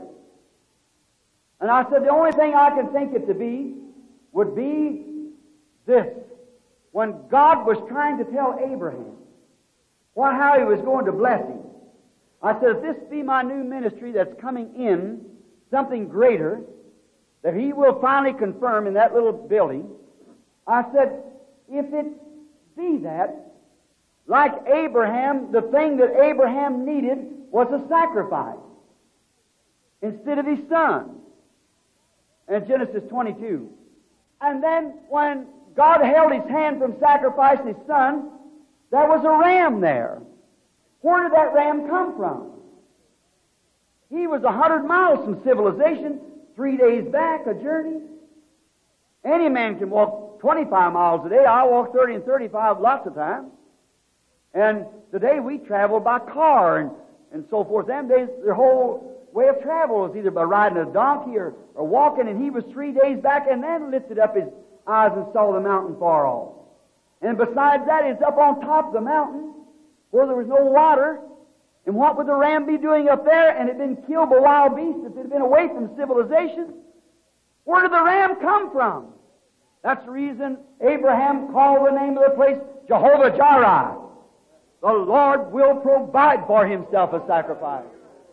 And I said, the only thing I can think it to be would be this. When God was trying to tell Abraham what, how he was going to bless him, I said, if this be my new ministry that's coming in, something greater, that he will finally confirm in that little building, I said, if it be that, like Abraham, the thing that Abraham needed was a sacrifice instead of his son. In Genesis twenty-two. And then when God held his hand from sacrificing his son, there was a ram there. Where did that ram come from? He was a hundred miles from civilization, three days back, a journey. Any man can walk twenty-five miles a day. I walk thirty and thirty-five lots of times. And today we travel by car and, and so forth. Them days, their whole way of travel was either by riding a donkey or, or walking, and he was three days back and then lifted up his eyes and saw the mountain far off. And besides that, it's up on top of the mountain where there was no water. And what would the ram be doing up there? And it had been killed by wild beasts if it had been away from civilization. Where did the ram come from? That's the reason Abraham called the name of the place Jehovah-Jireh. The Lord will provide for himself a sacrifice.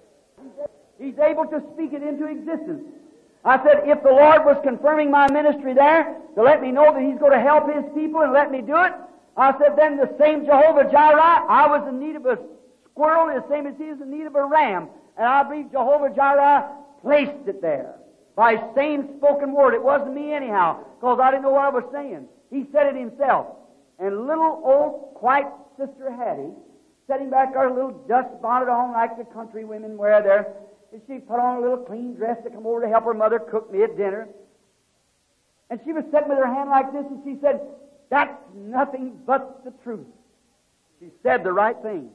He's able to speak it into existence. I said, if the Lord was confirming my ministry there to let me know that He's going to help His people and let me do it, I said, then the same Jehovah-Jireh, I was in need of a squirrel the same as He is in need of a ram. And I believe Jehovah-Jireh placed it there by His same spoken word. It wasn't me anyhow, because I didn't know what I was saying. He said it Himself. And little old white Sister Hattie, sitting back there, a little dust bonnet on like the country women wear there, and she put on a little clean dress to come over to help her mother cook me at dinner. And she was sitting with her hand like this, and she said, that's nothing but the truth. She said the right thing.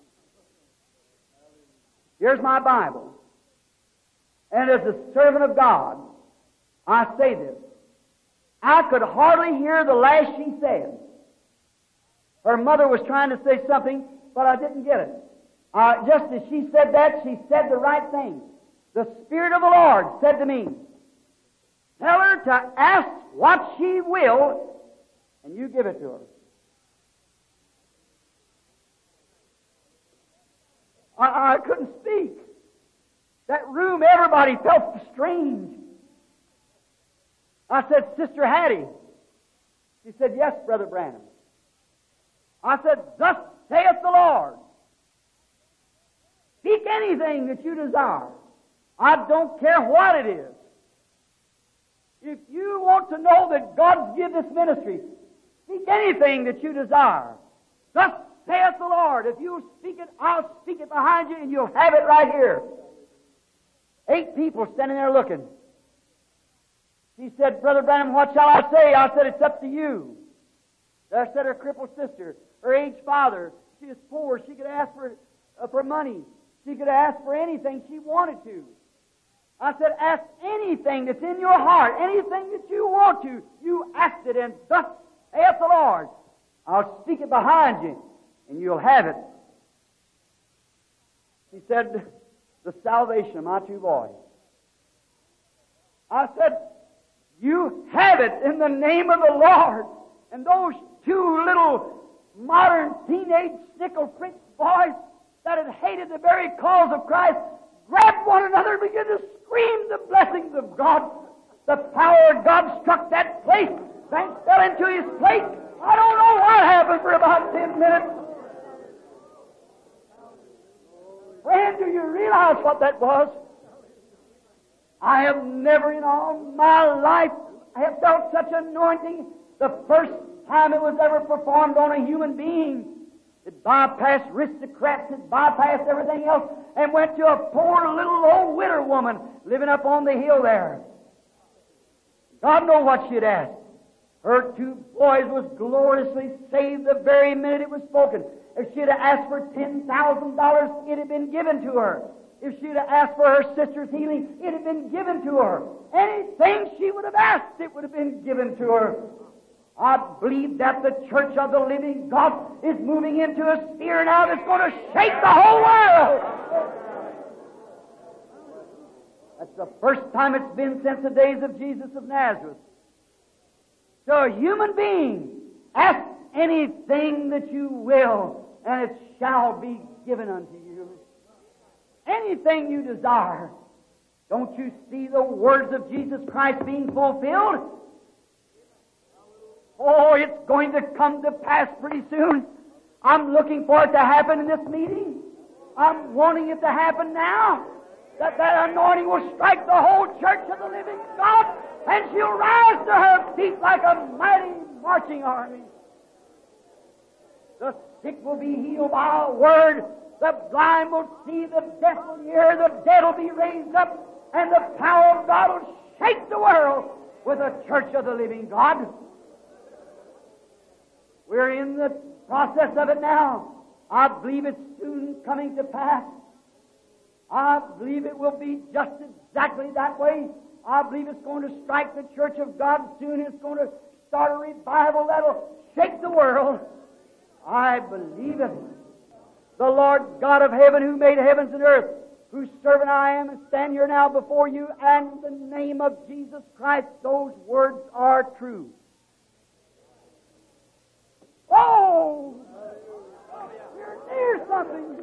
Here's my Bible. And as a servant of God, I say this. I could hardly hear the last she said. Her mother was trying to say something, but I didn't get it. Uh, just as she said that, she said the right thing. The Spirit of the Lord said to me, tell her to ask what she will, and you give it to her. I, I couldn't speak. That room, everybody felt strange. I said, Sister Hattie. She said, yes, Brother Branham. I said, thus saith the Lord. Speak anything that you desire. I don't care what it is. If you want to know that God's given this ministry, speak anything that you desire. Thus saith the Lord. If you speak it, I'll speak it behind you, and you'll have it right here. Eight people standing there looking. She said, Brother Branham, what shall I say? I said, it's up to you. There sat her crippled sister, her aged father. She was poor. She could ask for uh, for money. She could ask for anything she wanted to. I said, ask anything that's in your heart, anything that you want to. You ask it, and thus saith the Lord, I'll speak it behind you, and you'll have it. She said, the salvation of my two boys. I said, you have it in the name of the Lord. And those two little modern teenage sickle-pricked boys that had hated the very cause of Christ grabbed one another and began to scream the blessings of God. The power of God struck that place. Bank fell into his plate. I don't know what happened for about ten minutes. Friend, do you realize what that was? I have never in all my life have felt such anointing the first time it was ever performed on a human being. It bypassed aristocrats, it bypassed everything else, and went to a poor little old widow woman living up on the hill there. God knows what she'd asked. Her two boys was gloriously saved the very minute it was spoken. If she'd have asked for ten thousand dollars, it had been given to her. If she'd have asked for her sister's healing, it had been given to her. Anything she would have asked, it would have been given to her. I believe that the Church of the Living God is moving into a sphere now that's going to shake the whole world. That's the first time it's been since the days of Jesus of Nazareth. So a human being, ask anything that you will, and it shall be given unto you. Anything you desire. Don't you see the words of Jesus Christ being fulfilled? Oh, it's going to come to pass pretty soon. I'm looking for it to happen in this meeting. I'm wanting it to happen now. That that anointing will strike the whole Church of the Living God, and she'll rise to her feet like a mighty marching army. The sick will be healed by a word. The blind will see, the deaf will hear, the dead will be raised up, and the power of God will shake the world with the Church of the Living God. We're in the process of it now. I believe it's soon coming to pass. I believe it will be just exactly that way. I believe it's going to strike the Church of God soon. It's going to start a revival that'll shake the world. I believe it. The Lord God of heaven, who made heavens and earth, whose servant I am and stand here now before you, and in the name of Jesus Christ, those words are true. Oh! You're near something.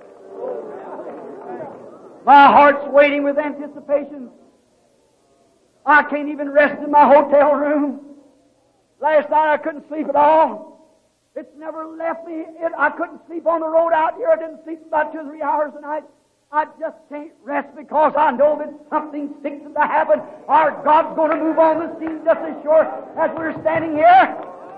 My heart's waiting with anticipation. I can't even rest in my hotel room. Last night I couldn't sleep at all. It's never left me. It, I couldn't sleep on the road out here. I didn't sleep about two or three hours a night. I just can't rest because I know that something fixing to happen. Our God's going to move on the scene just as sure as we're standing here.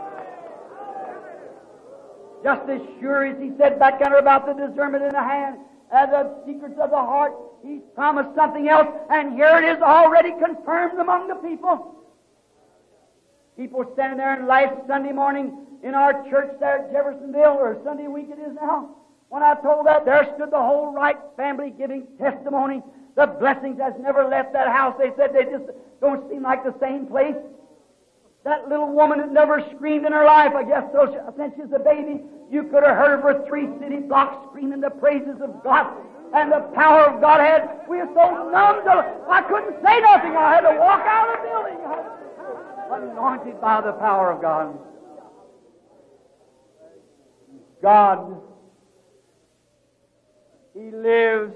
Just as sure as He said back there about the discernment in the hand and the secrets of the heart, He's promised something else, and here it is already confirmed among the people. People standing there on last Sunday morning in our church there at Jeffersonville, or Sunday week it is now. When I told that, there stood the whole Wright family giving testimony. The blessings has never left that house. They said they just don't seem like the same place. That little woman had never screamed in her life, I guess so, since she was a baby. You could have heard her for three city blocks screaming the praises of God and the power of God. Had we were so numb to, I couldn't say nothing. I had to walk out of the building. I was anointed by the power of God. God, He lives.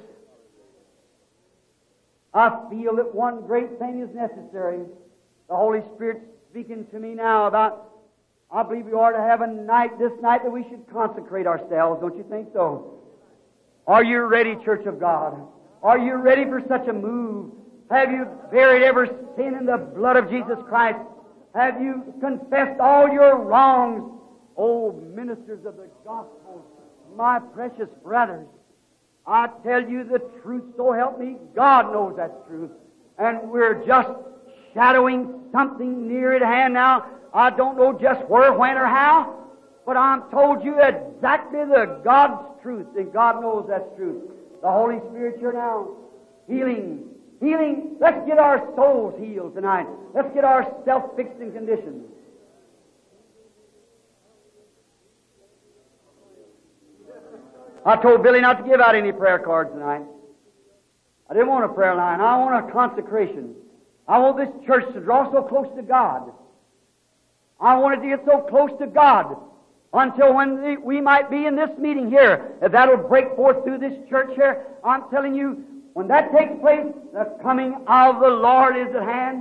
I feel that one great thing is necessary. The Holy Spirit's speaking to me now about, I believe we ought to have a night, this night, that we should consecrate ourselves. Don't you think so? Are you ready, Church of God? Are you ready for such a move? Have you buried every sin in the blood of Jesus Christ? Have you confessed all your wrongs? Oh, ministers of the gospel, my precious brothers, I tell you the truth, so help me, God knows that's truth. And we're just shadowing something near at hand now. I don't know just where, when, or how, But I'm told you exactly the God's truth, and God knows that's truth. The Holy Spirit here now. Healing. Healing. Let's get our souls healed tonight. Let's get ourselves fixed in condition. I told Billy not to give out any prayer cards tonight. I didn't want a prayer line. I want a consecration. I want this church to draw so close to God. I wanted to get so close to God until when we might be in this meeting here, if that'll break forth through this church here. I'm telling you, when that takes place, the coming of the Lord is at hand.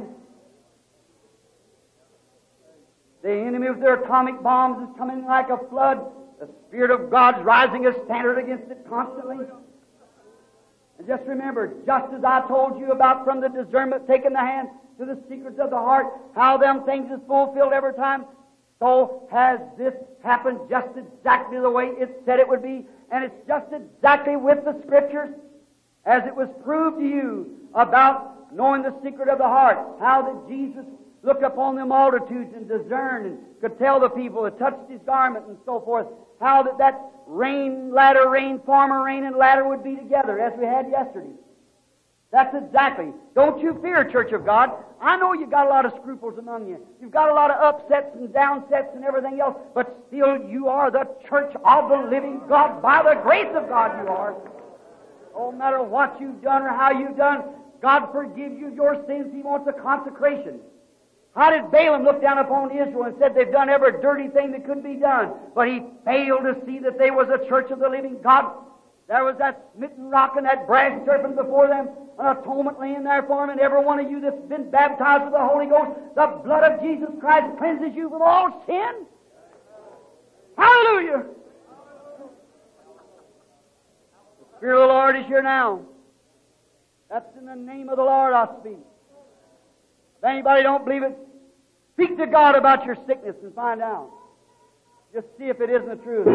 The enemy with their atomic bombs is coming like a flood. The Spirit of God's rising a standard against it constantly. And just remember, just as I told you about from the discernment taking the hand to the secrets of the heart, how them things is fulfilled every time, so has this happened just exactly the way it said it would be. And it's just exactly with the Scriptures as it was proved to you about knowing the secret of the heart, how that Jesus looked upon the multitudes and discerned and could tell the people that touched His garment and so forth, how that that rain, latter rain, former rain and latter would be together as we had yesterday. That's exactly. Don't you fear, Church of God. I know you've got a lot of scruples among you. You've got a lot of upsets and downsets and everything else, but still you are the church of the living God. By the grace of God you are. No matter what you've done or how you've done, God forgives you your sins. He wants a consecration. How did Balaam look down upon Israel and said they've done every dirty thing that could be done? But he failed to see that they was a church of the living God. There was that smitten rock and that brass serpent before them, an atonement laying there for them, and every one of you that's been baptized with the Holy Ghost, the blood of Jesus Christ cleanses you from all sin. Hallelujah! The Spirit of the Lord is here now. That's in the name of the Lord I speak. If anybody don't believe it, speak to God about your sickness and find out. Just see if it isn't the truth.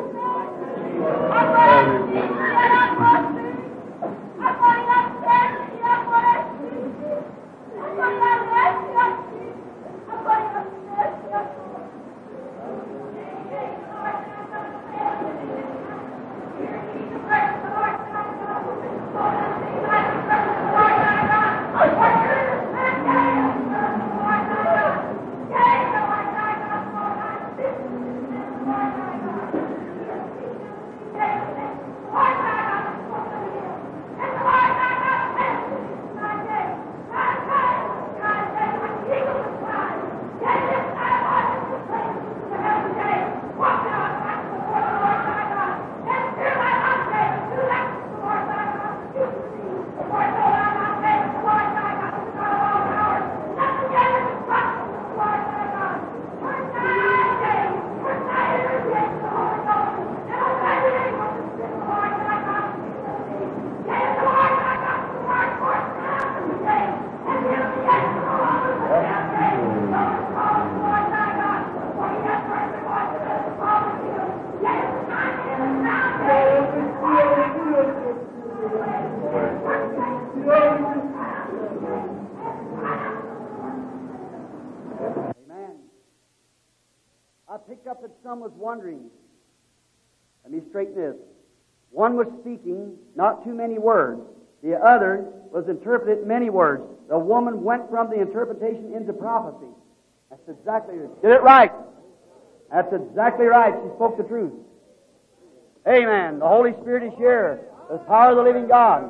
Was wondering. Let me straighten this. One was speaking not too many words. The other was interpreting many words. The woman went from the interpretation into prophecy. That's exactly it. Did it right. That's exactly right. She spoke the truth. Amen. The Holy Spirit is here. The power of the living God.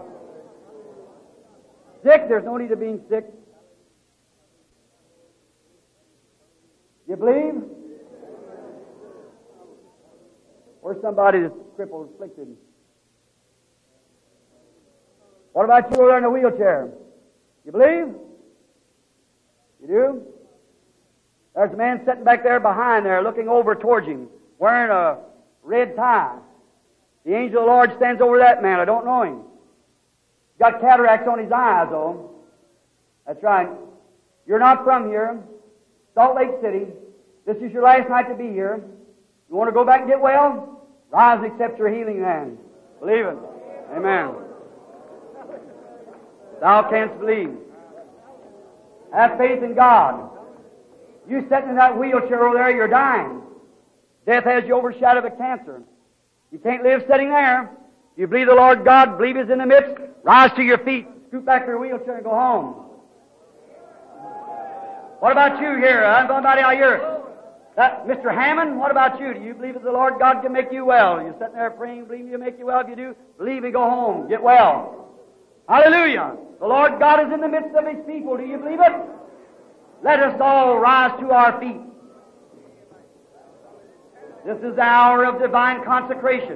Sick, there's no need of being sick. You believe? Or somebody that's crippled, afflicted. What about you over there in the wheelchair? You believe? You do? There's a man sitting back there behind there, looking over towards him, wearing a red tie. The angel of the Lord stands over that man. I don't know him. He's got cataracts on his eyes, though. That's right. You're not from here. Salt Lake City. This is your last night to be here. You want to go back and get well? Rise and accept your healing then. Believe it. Amen. Thou canst believe. Have faith in God. You sitting in that wheelchair over there, you're dying. Death has you overshadowed with cancer. You can't live sitting there. You believe the Lord God, believe He's in the midst, rise to your feet, scoot back to your wheelchair and go home. What about you here? I'm somebody out here. That, Mister Hammond, what about you? Do you believe that the Lord God can make you well? You're sitting there praying, believe He'll make you well. If you do, believe and go home. Get well. Hallelujah. The Lord God is in the midst of His people. Do you believe it? Let us all rise to our feet. This is the hour of divine consecration.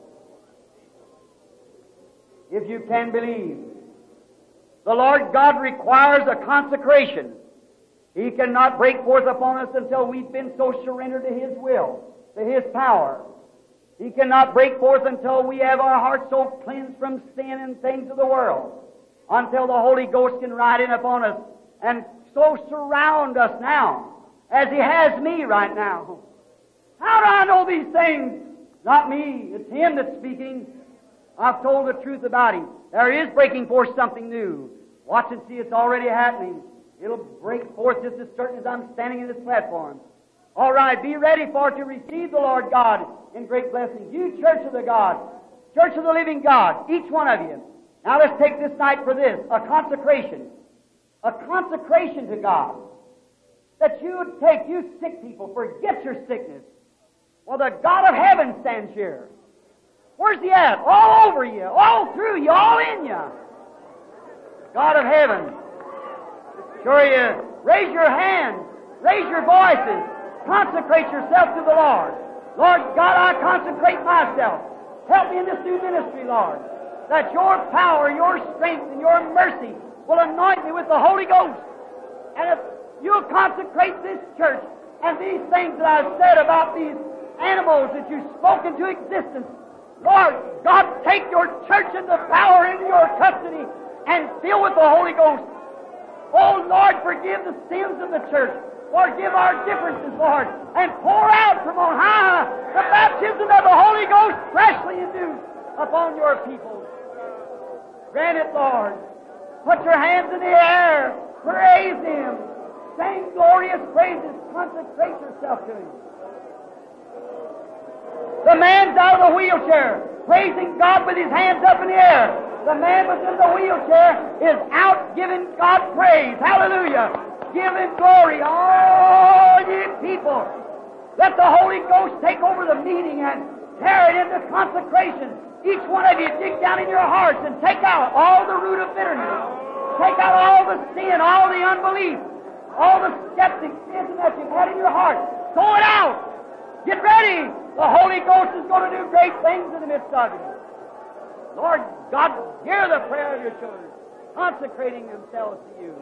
If you can believe. The Lord God requires a consecration. He cannot break forth upon us until we've been so surrendered to His will, to His power. He cannot break forth until we have our hearts so cleansed from sin and things of the world, until the Holy Ghost can ride in upon us and so surround us now, as He has me right now. How do I know these things? Not me. It's Him that's speaking. I've told the truth about Him. There is breaking forth something new. Watch and see, it's already happening. It'll break forth just as certain as I'm standing in this platform. All right, be ready for to receive the Lord God in great blessing. You, Church of the God, Church of the living God, each one of you. Now let's take this night for this, a consecration. A consecration to God. That you would take, you sick people, forget your sickness. Well, the God of heaven stands here. Where's He at? All over you, all through you, all in you. God of heaven. Sure you. Raise your hands. Raise your voices. Consecrate yourself to the Lord. Lord God, I consecrate myself. Help me in this new ministry, Lord. That your power, your strength, and your mercy will anoint me with the Holy Ghost. And if you'll consecrate this church and these things that I've said about these animals that you've spoken to existence, Lord God, take your church and the power into your custody and fill with the Holy Ghost. Oh, Lord, forgive the sins of the church. Forgive our differences, Lord, and pour out from on high the baptism of the Holy Ghost freshly induced upon your people. Grant it, Lord. Put your hands in the air. Praise Him. Sing glorious praises. Consecrate yourself to Him. The man's out of the wheelchair, praising God with his hands up in the air. The man within the wheelchair is out giving God praise. Hallelujah. Giving glory. All ye people, let the Holy Ghost take over the meeting and tear it into consecration. Each one of you dig down in your hearts and take out all the root of bitterness. Take out all the sin, all the unbelief, all the skepticism that you've had in your heart. Throw it out. Get ready. The Holy Ghost is going to do great things in the midst of you. Lord God, hear the prayer of your children, consecrating themselves to you.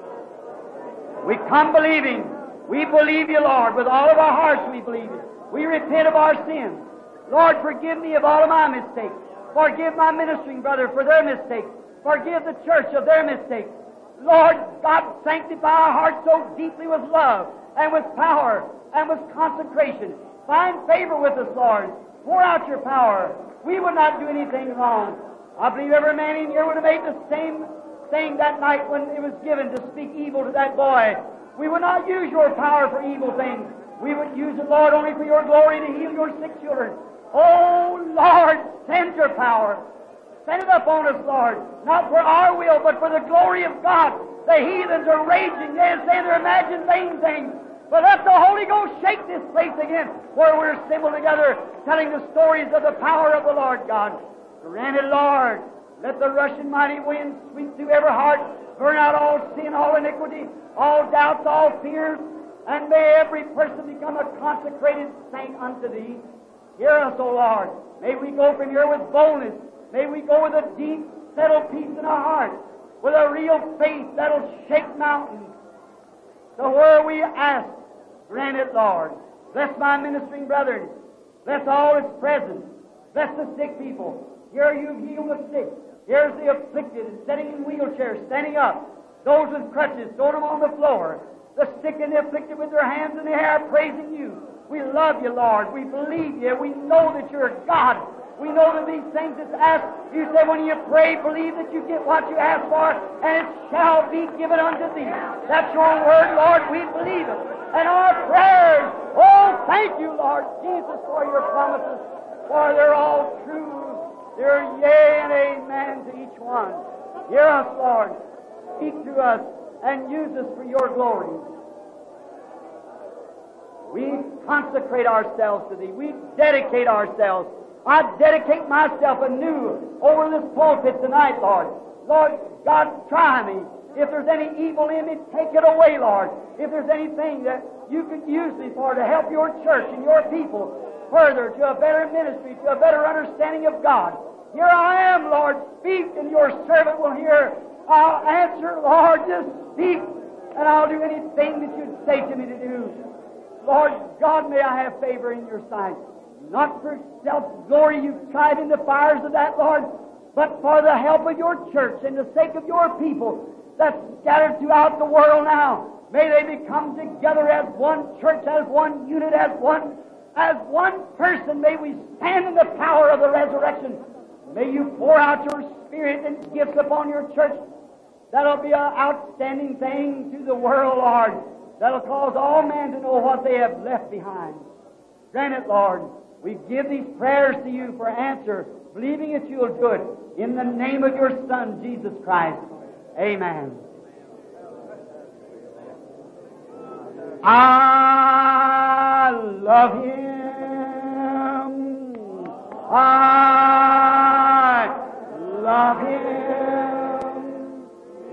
We come believing. We believe you, Lord. With all of our hearts we believe you. We repent of our sins. Lord, forgive me of all of my mistakes. Forgive my ministering brother for their mistakes. Forgive the church of their mistakes. Lord God, sanctify our hearts so deeply with love and with power and with consecration. Find favor with us, Lord. Pour out your power. We would not do anything wrong. I believe every man in here would have made the same thing that night when it was given to speak evil to that boy. We would not use your power for evil things. We would use it, Lord, only for your glory to heal your sick children. Oh, Lord, send your power. Send it upon us, Lord, not for our will, but for the glory of God. The heathens are raging. They're saying they're imagining vain things. But let the Holy Ghost shake this place again, where we're assembled together, telling the stories of the power of the Lord God. Grant it, Lord. Let the rushing mighty wind sweep through every heart, burn out all sin, all iniquity, all doubts, all fears, and may every person become a consecrated saint unto Thee. Hear us, O Lord. May we go from here with boldness. May we go with a deep, settled peace in our heart, with a real faith that'll shake mountains. So where we ask, grant it, Lord. Bless my ministering brethren. Bless all that's present. Bless the sick people. Here you've healed the sick. Here's the afflicted, sitting in wheelchairs, standing up. Those with crutches, throwing them on the floor. The sick and the afflicted with their hands in the air, praising you. We love you, Lord. We believe you. We know that you're God. We know that these things is asked. You say when you pray, believe that you get what you ask for, and it shall be given unto thee. That's your word, Lord. We believe it. And our prayers, oh, thank you, Lord Jesus, for your promises, for they're all true. They're yea and amen to each one. Hear us, Lord. Speak to us and use us for your glory. We consecrate ourselves to thee. We dedicate ourselves. I dedicate myself anew over this pulpit tonight, Lord. Lord God, try me. If there's any evil in me, take it away, Lord. If there's anything that you could use me for to help your church and your people further to a better ministry, to a better understanding of God, here I am, Lord. Speak, and your servant will hear. I'll answer, Lord. Just speak, and I'll do anything that you'd say to me to do. Lord God, may I have favor in your sight. Not for self-glory, you've tried in the fires of that, Lord, but for the help of your church and the sake of your people that's scattered throughout the world now. May they become together as one church, as one unit, as one, as one person. May we stand in the power of the resurrection. May you pour out your Spirit and gifts upon your church. That'll be an outstanding thing to the world, Lord. That'll cause all men to know what they have left behind. Grant it, Lord. We give these prayers to you for answer, believing that you'll do it. In the name of your Son, Jesus Christ. Amen. I love Him. I love Him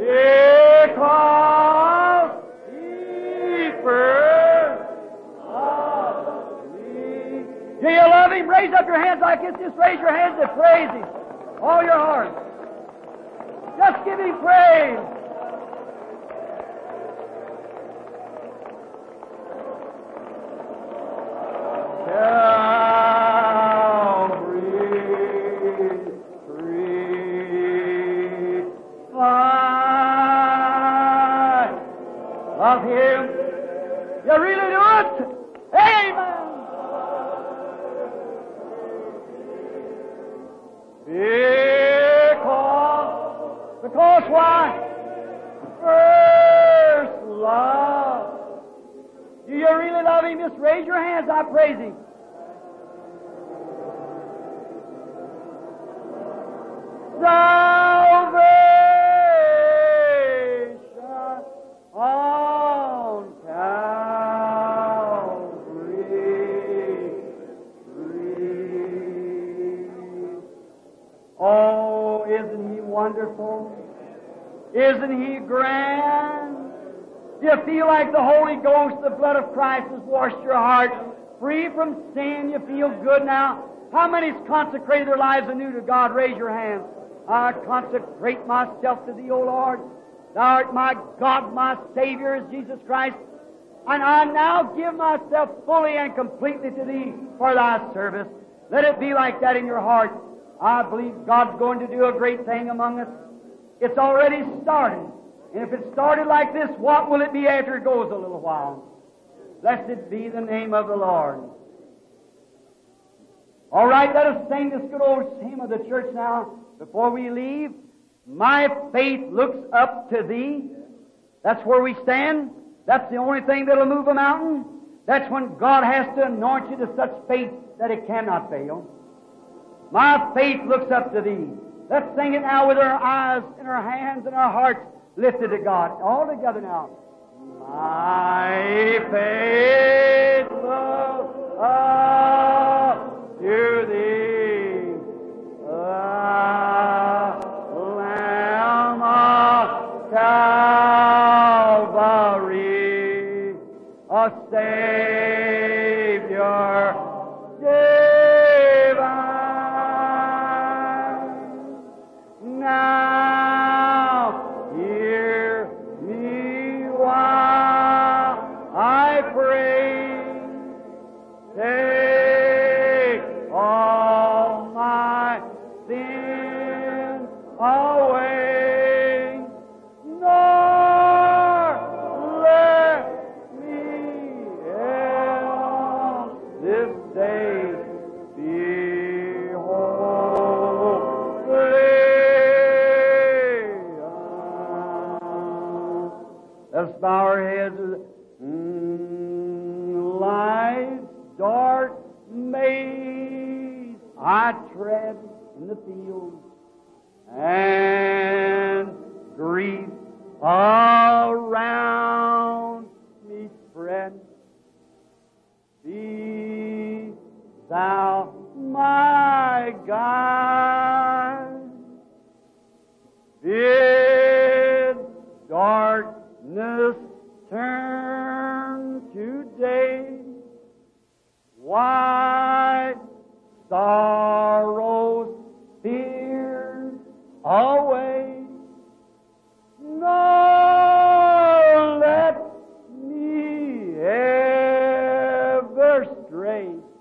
because He first loved me. Do you love Him? Raise up your hands like this. Just raise your hands and praise Him. All your heart. Just give Him praise. Calvary, free, fly, love Him. You really do it? Amen. Because, because why? First love. Do you really love Him? Just raise your hands. I praise Him. Salvation on Calvary. Oh, isn't He wonderful? Isn't He grand? Do you feel like the Holy Ghost, the blood of Christ has washed your heart free from sin? You feel good now? How many's consecrated their lives anew to God? Raise your hands. I consecrate myself to Thee, O Lord. Thou art my God, my Savior is Jesus Christ. And I now give myself fully and completely to Thee for Thy service. Let it be like that in your heart. I believe God's going to do a great thing among us. It's already started. And if it started like this, what will it be after it goes a little while? Blessed be the name of the Lord. All right, let us sing this good old hymn of the church now before we leave. My faith looks up to Thee. That's where we stand. That's the only thing that'll move a mountain. That's when God has to anoint you to such faith that it cannot fail. My faith looks up to Thee. Let's sing it now with our eyes and our hands and our hearts lifted to God. All together now. My faith looks up to Thee, the Lamb of Calvary, a Savior divine. Now hear me while I pray. Take all my sin away, nor let me Let's bow our heads. Mm, life's dark maze I tread in the field, and grief around me spread. Be Thou my guide. Bid darkness turn to day. Why sorrows, fears away. Nor let me ever stray